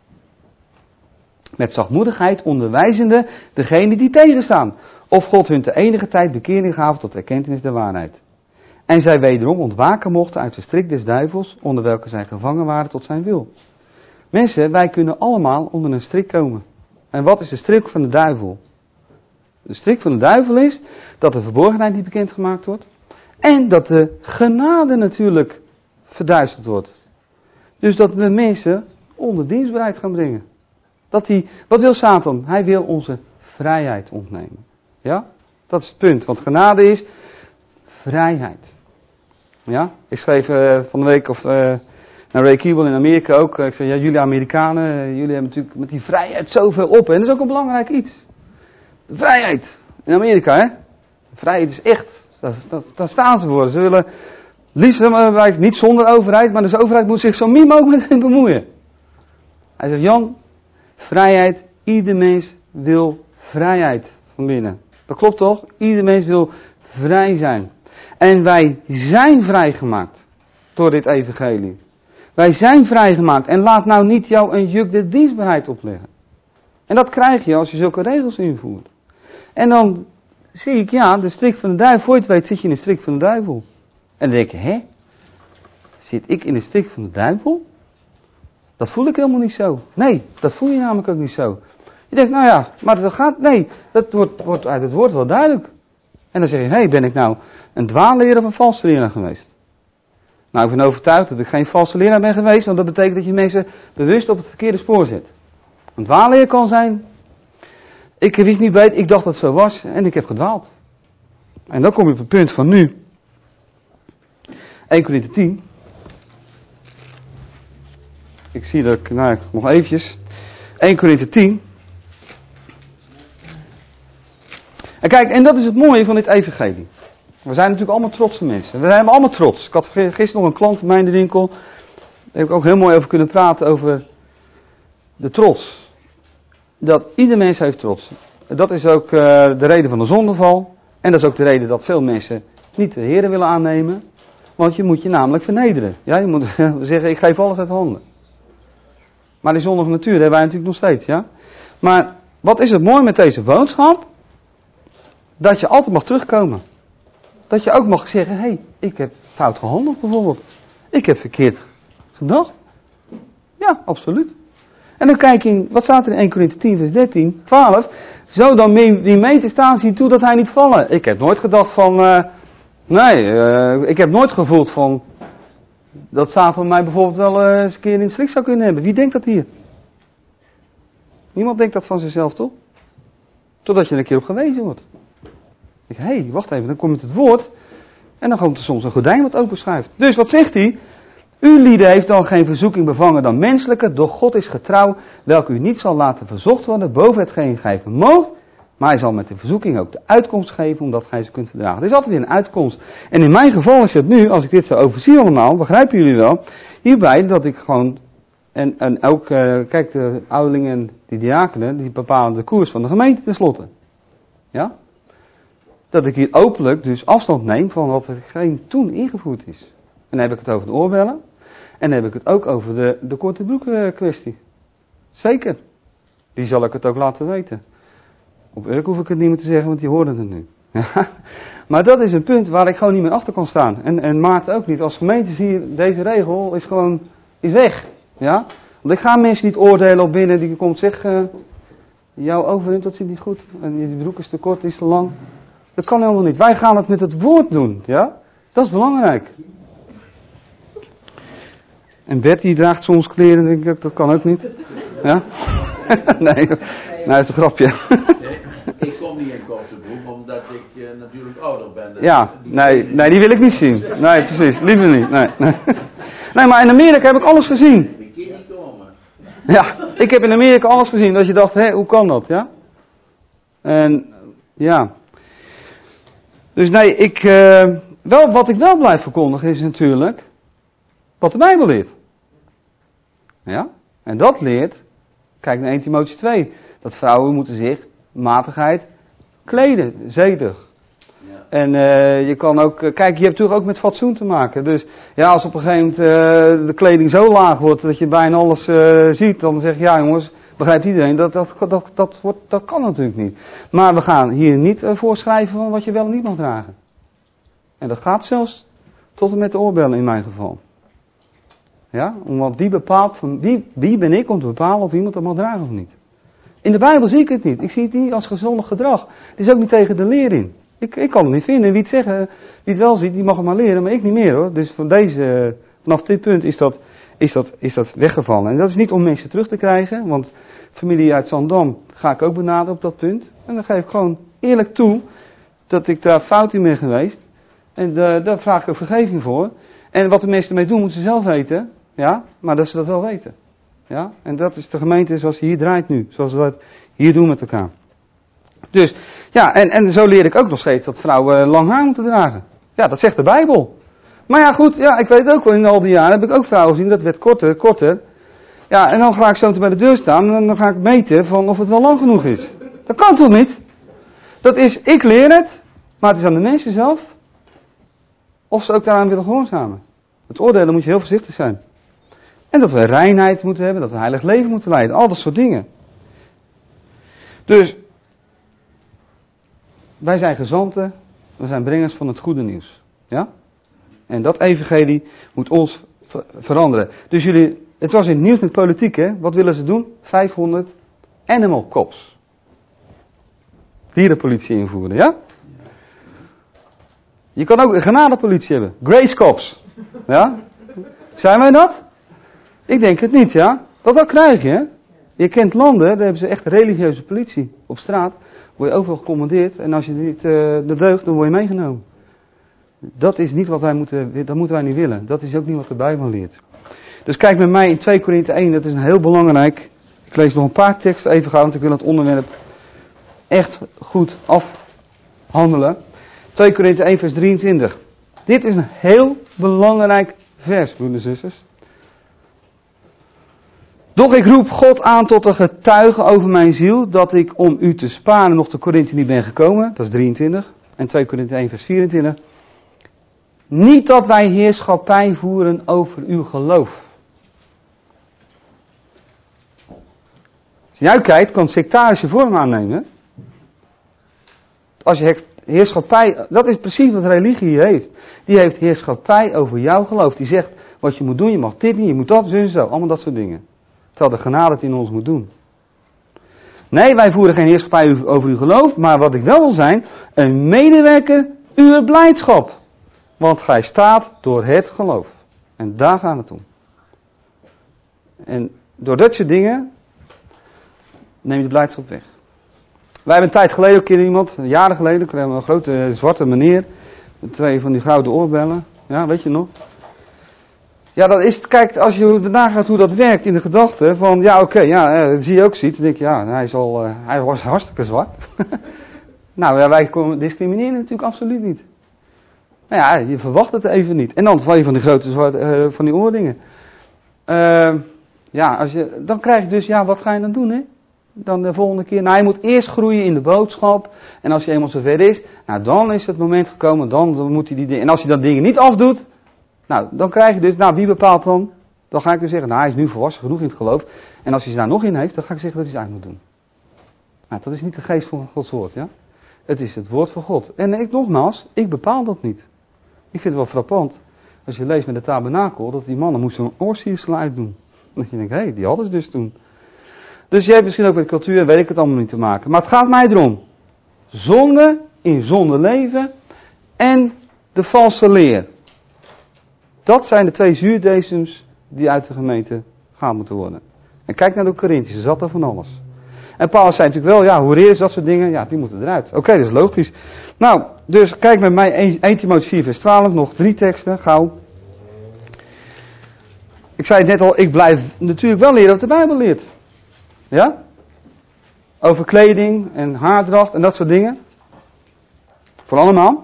Met zachtmoedigheid onderwijzende degene die tegenstaan. Of God hun te enige tijd bekering gaf tot erkentenis der waarheid. En zij wederom ontwaken mochten uit de strik des duivels, onder welke zij gevangen waren tot zijn wil. Mensen, wij kunnen allemaal onder een strik komen. En wat is de strik van de duivel? De strik van de duivel is dat de verborgenheid niet bekendgemaakt wordt. En dat de genade natuurlijk verduisterd wordt. Dus dat we mensen onder dienstbaarheid gaan brengen. Wat wil Satan? Hij wil onze vrijheid ontnemen. Ja? Dat is het punt. Want genade is vrijheid. Ja? Ik schreef van de week naar Ray Keeble in Amerika ook. Ik zei, jullie Amerikanen, jullie hebben natuurlijk met die vrijheid zoveel op. En dat is ook een belangrijk iets. De vrijheid. In Amerika, hè. De vrijheid is echt. Daar staan ze voor. Ze willen liefst niet zonder overheid, maar de overheid moet zich zo min mogelijk met hen bemoeien. Hij zegt, Jan, vrijheid, ieder mens wil vrijheid van binnen. Dat klopt toch? Ieder mens wil vrij zijn. En wij zijn vrijgemaakt door dit evangelie. Wij zijn vrijgemaakt en laat nou niet jou een juk der dienstbaarheid opleggen. En dat krijg je als je zulke regels invoert. En dan zie ik, de strik van de duivel, voor je het weet zit je in de strik van de duivel. En dan denk je, zit ik in de strik van de duivel? Dat voel ik helemaal niet zo. Nee, dat voel je namelijk ook niet zo. Je denkt, maar dat gaat, dat wordt uit het woord wel duidelijk. En dan zeg je, ben ik nou een dwaalleraar of een valse leraar geweest? Nou, ik ben overtuigd dat ik geen valse leraar ben geweest, want dat betekent dat je mensen bewust op het verkeerde spoor zet. Een dwaalleraar kan zijn, ik wist niet beter, ik dacht dat het zo was en ik heb gedwaald. En dan kom je op het punt van nu. 1 Korinther 10. Ik zie dat ik, nog eventjes. 1 Korinther 10. En kijk, en dat is het mooie van dit evangelie. We zijn natuurlijk allemaal trotse mensen. We zijn allemaal trots. Ik had gisteren nog een klant in mijn winkel. Daar heb ik ook heel mooi over kunnen praten, over de trots. Dat ieder mens heeft trots. Dat is ook de reden van de zondeval. En dat is ook de reden dat veel mensen niet de Heer willen aannemen. Want je moet je namelijk vernederen. Ja, je moet zeggen, ik geef alles uit handen. Maar die zondige natuur hebben wij natuurlijk nog steeds. Ja? Maar wat is het mooi met deze boodschap? Dat je altijd mag terugkomen. Dat je ook mag zeggen, ik heb fout gehandeld bijvoorbeeld. Ik heb verkeerd gedacht. Ja, absoluut. En dan kijk je, wat staat er in 1 Korinther 10 vers 13, 12. Zo dan wie mee te staan ziet toe dat hij niet vallen. Ik heb nooit gedacht van, Nee, ik heb nooit gevoeld van dat Satan mij bijvoorbeeld wel eens een keer in de strik zou kunnen hebben. Wie denkt dat hier? Niemand denkt dat van zichzelf, toch? Totdat je er een keer op gewezen wordt. Ik denk, hé, wacht even, dan komt het woord en dan komt er soms een gordijn wat openschuift. Dus wat zegt hij? Uw lieden heeft dan geen verzoeking bevangen dan menselijke, doch God is getrouw, welke u niet zal laten verzocht worden boven hetgeen gij vermoogt, maar hij zal met de verzoeking ook de uitkomst geven, omdat gij ze kunt verdragen. Er is altijd weer een uitkomst. En in mijn geval is het nu, als ik dit zo overzie allemaal, begrijpen jullie wel, hierbij dat ik gewoon, en ook, kijk, de ouderlingen en de diakenen, die bepalen de koers van de gemeente tenslotte. Ja? Dat ik hier openlijk dus afstand neem van wat er geen toen ingevoerd is. En dan heb ik het over de oorbellen. En dan heb ik het ook over de korte broek kwestie. Zeker. Die zal ik het ook laten weten. Op Urk hoef ik het niet meer te zeggen, want die hoorden het nu. Maar dat is een punt waar ik gewoon niet meer achter kan staan. En Maarten ook niet. Als gemeente zie je, deze regel is weg. Ja? Want ik ga mensen niet oordelen op binnen die komt zeggen, jouw overhemd dat zit niet goed. En je broek is te kort, is te lang. Dat kan helemaal niet. Wij gaan het met het woord doen. Ja? Dat is belangrijk. En Betty draagt soms kleren, denk ik, dat kan ook niet. Ja? Nee, dat is een grapje. Ik kom niet in korte broek, omdat ik natuurlijk ouder ben. Ja, nee, die wil ik niet zien. Nee, precies, liever niet. Nee, maar in Amerika heb ik alles gezien. Ik kan niet komen. Ja, ik heb in Amerika alles gezien, dat je dacht, hé, hoe kan dat, ja? En, ja. Dus nee, wat ik wel blijf verkondigen is natuurlijk wat de Bijbel leert. Ja? En dat leert, kijk naar 1 Timotheüs 2, dat vrouwen moeten zich matigheid kleden, zedig. Ja. En je kan ook, kijk, je hebt natuurlijk ook met fatsoen te maken. Dus ja, als op een gegeven moment de kleding zo laag wordt dat je bijna alles ziet, dan zeg je, ja jongens, begrijpt iedereen, dat kan natuurlijk niet. Maar we gaan hier niet voorschrijven van wat je wel en niet mag dragen. En dat gaat zelfs tot en met de oorbellen in mijn geval. Ja, omdat die bepaalt, van wie ben ik om te bepalen of iemand dat mag dragen of niet. In de Bijbel zie ik het niet. Ik zie het niet als gezondig gedrag. Het is ook niet tegen de leer in. Ik kan het niet vinden. Wie het wel ziet, die mag het maar leren, maar ik niet meer hoor. Dus vanaf dit punt is dat weggevallen. En dat is niet om mensen terug te krijgen, want familie uit Zandam ga ik ook benaderen op dat punt. En dan geef ik gewoon eerlijk toe dat ik daar fout in ben geweest. En daar vraag ik ook vergeving voor. En wat de mensen ermee doen, moeten ze zelf weten. Ja, maar dat ze dat wel weten. Ja, en dat is de gemeente zoals die hier draait nu. Zoals we dat hier doen met elkaar. Dus, ja, en zo leer ik ook nog steeds dat vrouwen lang haar moeten dragen. Ja, dat zegt de Bijbel. Maar ja, goed, ja, ik weet ook wel, in al die jaren heb ik ook vrouwen gezien, dat werd korter. Ja, en dan ga ik zo bij de deur staan en dan ga ik meten van of het wel lang genoeg is. Dat kan toch niet? Dat is, ik leer het, maar het is aan de mensen zelf of ze ook daaraan willen gehoorzamen. Het oordelen moet je heel voorzichtig zijn. En dat we reinheid moeten hebben, dat we een heilig leven moeten leiden. Al dat soort dingen. Dus, wij zijn gezanten, we zijn brengers van het goede nieuws. Ja? En dat evangelie moet ons veranderen. Dus het was in het nieuws met politiek, hè? Wat willen ze doen? 500 animal cops. Dierenpolitie invoeren, ja? Je kan ook een genadepolitie hebben. Grace cops. Ja? Zijn wij dat? Ik denk het niet, ja. Dat krijg je, hè. Je kent landen, daar hebben ze echt religieuze politie op straat. Word je overal gecommandeerd en als je niet de deugt, dan word je meegenomen. Dat is niet wat wij dat moeten wij niet willen. Dat is ook niet wat de Bijbel leert. Dus kijk met mij in 2 Korinthe 1, dat is een heel belangrijk. Ik lees nog een paar teksten even gauw, want ik wil het onderwerp echt goed afhandelen. 2 Korinthe 1 vers 23. Dit is een heel belangrijk vers, broeders en zusters. Doch ik roep God aan tot een getuige over mijn ziel, dat ik om u te sparen nog te Korinthe niet ben gekomen. Dat is 23. En 2 Korinthe 1 vers 24. Niet dat wij heerschappij voeren over uw geloof. Als je uitkijkt, kan het sectarische vorm aannemen. Als je heerschappij, dat is precies wat religie heeft. Die heeft heerschappij over jouw geloof. Die zegt wat je moet doen, je mag dit niet, je moet dat, zo en zo. Allemaal dat soort dingen. Terwijl de genade het in ons moet doen. Nee, wij voeren geen heerschappij over uw geloof, maar wat ik wel wil zijn, een medewerker uw blijdschap. Want gij staat door het geloof. En daar gaat het om. En door dat soort dingen neem je de blijdschap weg. Wij hebben een tijd geleden ook een keer iemand, jaren geleden, kregen we een grote zwarte meneer. Met 2 van die gouden oorbellen. Ja, weet je nog? Ja, dat is, kijk, als je nagaat hoe dat werkt in de gedachte, van ja, oké, zie je ook ziet, dan denk je, ja, hij was hartstikke zwart. Nou ja, wij discrimineren natuurlijk absoluut niet. Nou ja, je verwacht het even niet. En dan van die grote zwarte, van die oorringen. Ja, dan krijg je dus, ja, wat ga je dan doen, hè? Dan de volgende keer, nou, je moet eerst groeien in de boodschap. En als je eenmaal zover is, nou, dan is het moment gekomen, dan moet hij die dingen. En als hij dat dingen niet afdoet, nou, dan krijg je dus, nou, wie bepaalt dan? Dan ga ik dus zeggen, nou, hij is nu volwassen genoeg in het geloof. En als hij ze daar nog in heeft, dan ga ik zeggen dat hij het uit moet doen. Nou, dat is niet de geest van Gods woord, ja? Het is het woord van God. En nogmaals, ik bepaal dat niet. Ik vind het wel frappant, als je leest met de tabernakel, dat die mannen moesten een oorsiersel uitdoen. Dat je denkt, hé, die hadden ze dus toen. Dus je hebt misschien ook met cultuur, weet ik het allemaal niet te maken. Maar het gaat mij erom. Zonde in zonde leven en de valse leer. Dat zijn de 2 zuurdezems die uit de gemeente gaan moeten worden. En kijk naar de Korinthiërs, er zat er van alles. En Paulus zei natuurlijk wel, ja, hoe is dat soort dingen? Ja, die moeten eruit. Oké, dat is logisch. Nou, dus kijk met mij 1 Timotheüs 4 vers 12, nog 3 teksten, gauw. Ik zei het net al, ik blijf natuurlijk wel leren wat de Bijbel leert. Ja? Over kleding en haardracht en dat soort dingen. Voor allemaal.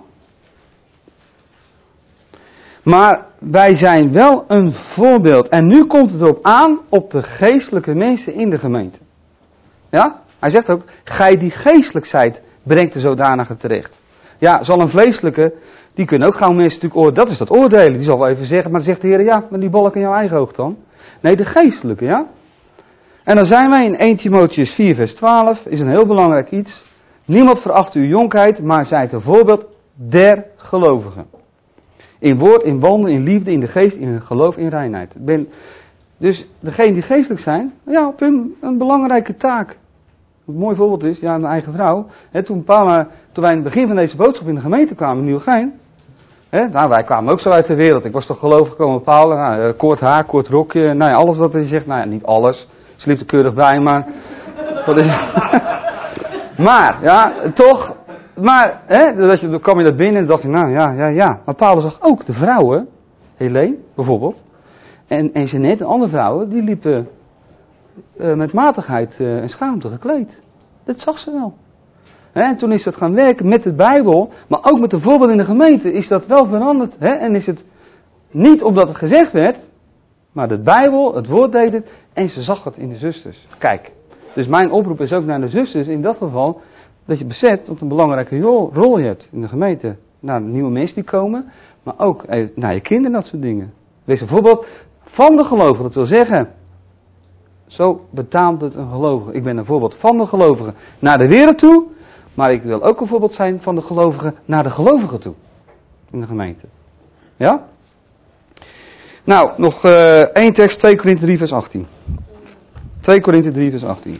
Maar wij zijn wel een voorbeeld. En nu komt het erop aan op de geestelijke mensen in de gemeente. Ja? Hij zegt ook, gij die geestelijk zijt, brengt de zodanige terecht. Ja, zal een vleeselijke, die kunnen ook gauw mensen natuurlijk oordelen. Dat is dat oordelen, die zal wel even zeggen. Maar dan zegt de Heer, ja, maar die balk in jouw eigen oog dan. Nee, de geestelijke, ja. En dan zijn wij in 1 Timotheüs 4 vers 12, is een heel belangrijk iets. Niemand veracht uw jonkheid, maar zijt een voorbeeld der gelovigen. In woord, in wandel, in liefde, in de geest, in geloof, in reinheid. Dus degenen die geestelijk zijn, ja, op hun een belangrijke taak. Een mooi voorbeeld is, ja, mijn eigen vrouw. Toen wij in het begin van deze boodschap in de gemeente kwamen in Nieuwegein. Nou, wij kwamen ook zo uit de wereld. Ik was toch gelovig gekomen, Paul. Nou, kort haar, kort rokje. Nou ja, alles wat hij zegt. Nou ja, niet alles. Ze liep er keurig bij, maar... Dat is... maar, ja, toch... Maar, dan kwam je daar binnen en dacht je, nou ja. Maar Paulus zag ook de vrouwen, Helene bijvoorbeeld, en Jeanette en andere vrouwen, die liepen met matigheid en schaamte gekleed. Dat zag ze wel. En toen is dat gaan werken met de Bijbel, maar ook met de voorbeeld in de gemeente, is dat wel veranderd. En is het niet omdat het gezegd werd, maar de Bijbel, het woord deed het, en ze zag het in de zusters. Kijk, dus mijn oproep is ook naar de zusters in dat geval, dat je beseft dat een belangrijke rol je hebt in de gemeente. Naar de nieuwe mensen die komen, maar ook naar je kinderen, dat soort dingen. Wees een voorbeeld van de gelovigen, dat wil zeggen, zo betaamt het een gelovige. Ik ben een voorbeeld van de gelovigen naar de wereld toe, maar ik wil ook een voorbeeld zijn van de gelovigen naar de gelovigen toe. In de gemeente. Ja? Nou, nog 1 tekst, 2 Korinthe 3 vers 18. 2 Korinthe 3 vers 18.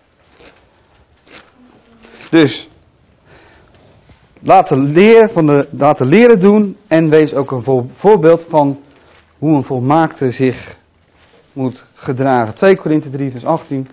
Dus, laten leren doen en wees ook een voorbeeld van hoe een volmaakte zich moet gedragen. 2 Korinthe 3 vers 18.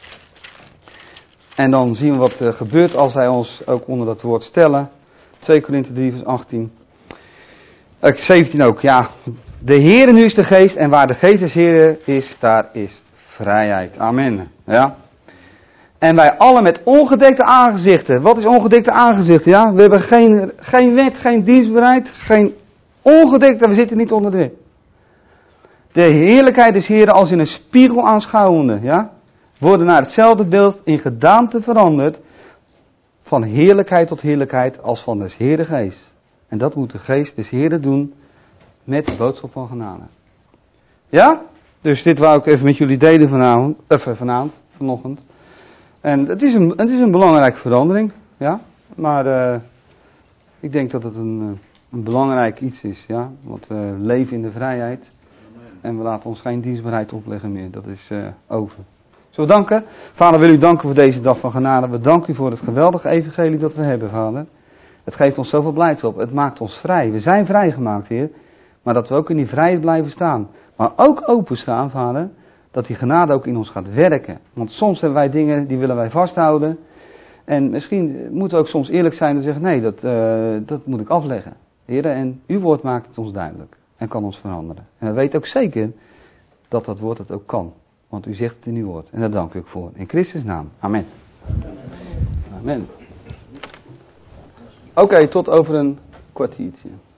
En dan zien we wat er gebeurt als wij ons ook onder dat woord stellen. 2 Korinthe 3 vers 18. 17 ook, ja. De Heere nu is de geest en waar de geest des Heeren is, daar is vrijheid. Amen. Ja. En wij allen met ongedekte aangezichten. Wat is ongedekte aangezichten? Ja, we hebben geen wet, geen dienstbaarheid, geen ongedekte, we zitten niet onder de wet. De heerlijkheid des Heeren als in een spiegel aanschouwende, ja, worden naar hetzelfde beeld in gedaante veranderd, van heerlijkheid tot heerlijkheid als van des Heeren geest. En dat moet de geest des Heeren doen met de boodschap van genade. Ja? Dus dit wou ik even met jullie delen vanochtend. En het is een belangrijke verandering, ja. Maar ik denk dat het een belangrijk iets is, ja. Want we leven in de vrijheid. En we laten ons geen dienstbaarheid opleggen meer. Dat is over. Zullen we danken? Vader, wil u danken voor deze dag van genade. We danken u voor het geweldige evangelie dat we hebben, Vader. Het geeft ons zoveel blijdschap. Het maakt ons vrij. We zijn vrijgemaakt, Heer. Maar dat we ook in die vrijheid blijven staan. Maar ook openstaan, Vader, dat die genade ook in ons gaat werken. Want soms hebben wij dingen, die willen wij vasthouden. En misschien moeten we ook soms eerlijk zijn en zeggen, nee, dat moet ik afleggen. Heer, en uw woord maakt het ons duidelijk. En kan ons veranderen. En we weten ook zeker dat dat woord het ook kan. Want u zegt het in uw woord. En daar dank ik u voor. In Christus' naam. Amen. Amen. Oké, tot over een kwartiertje.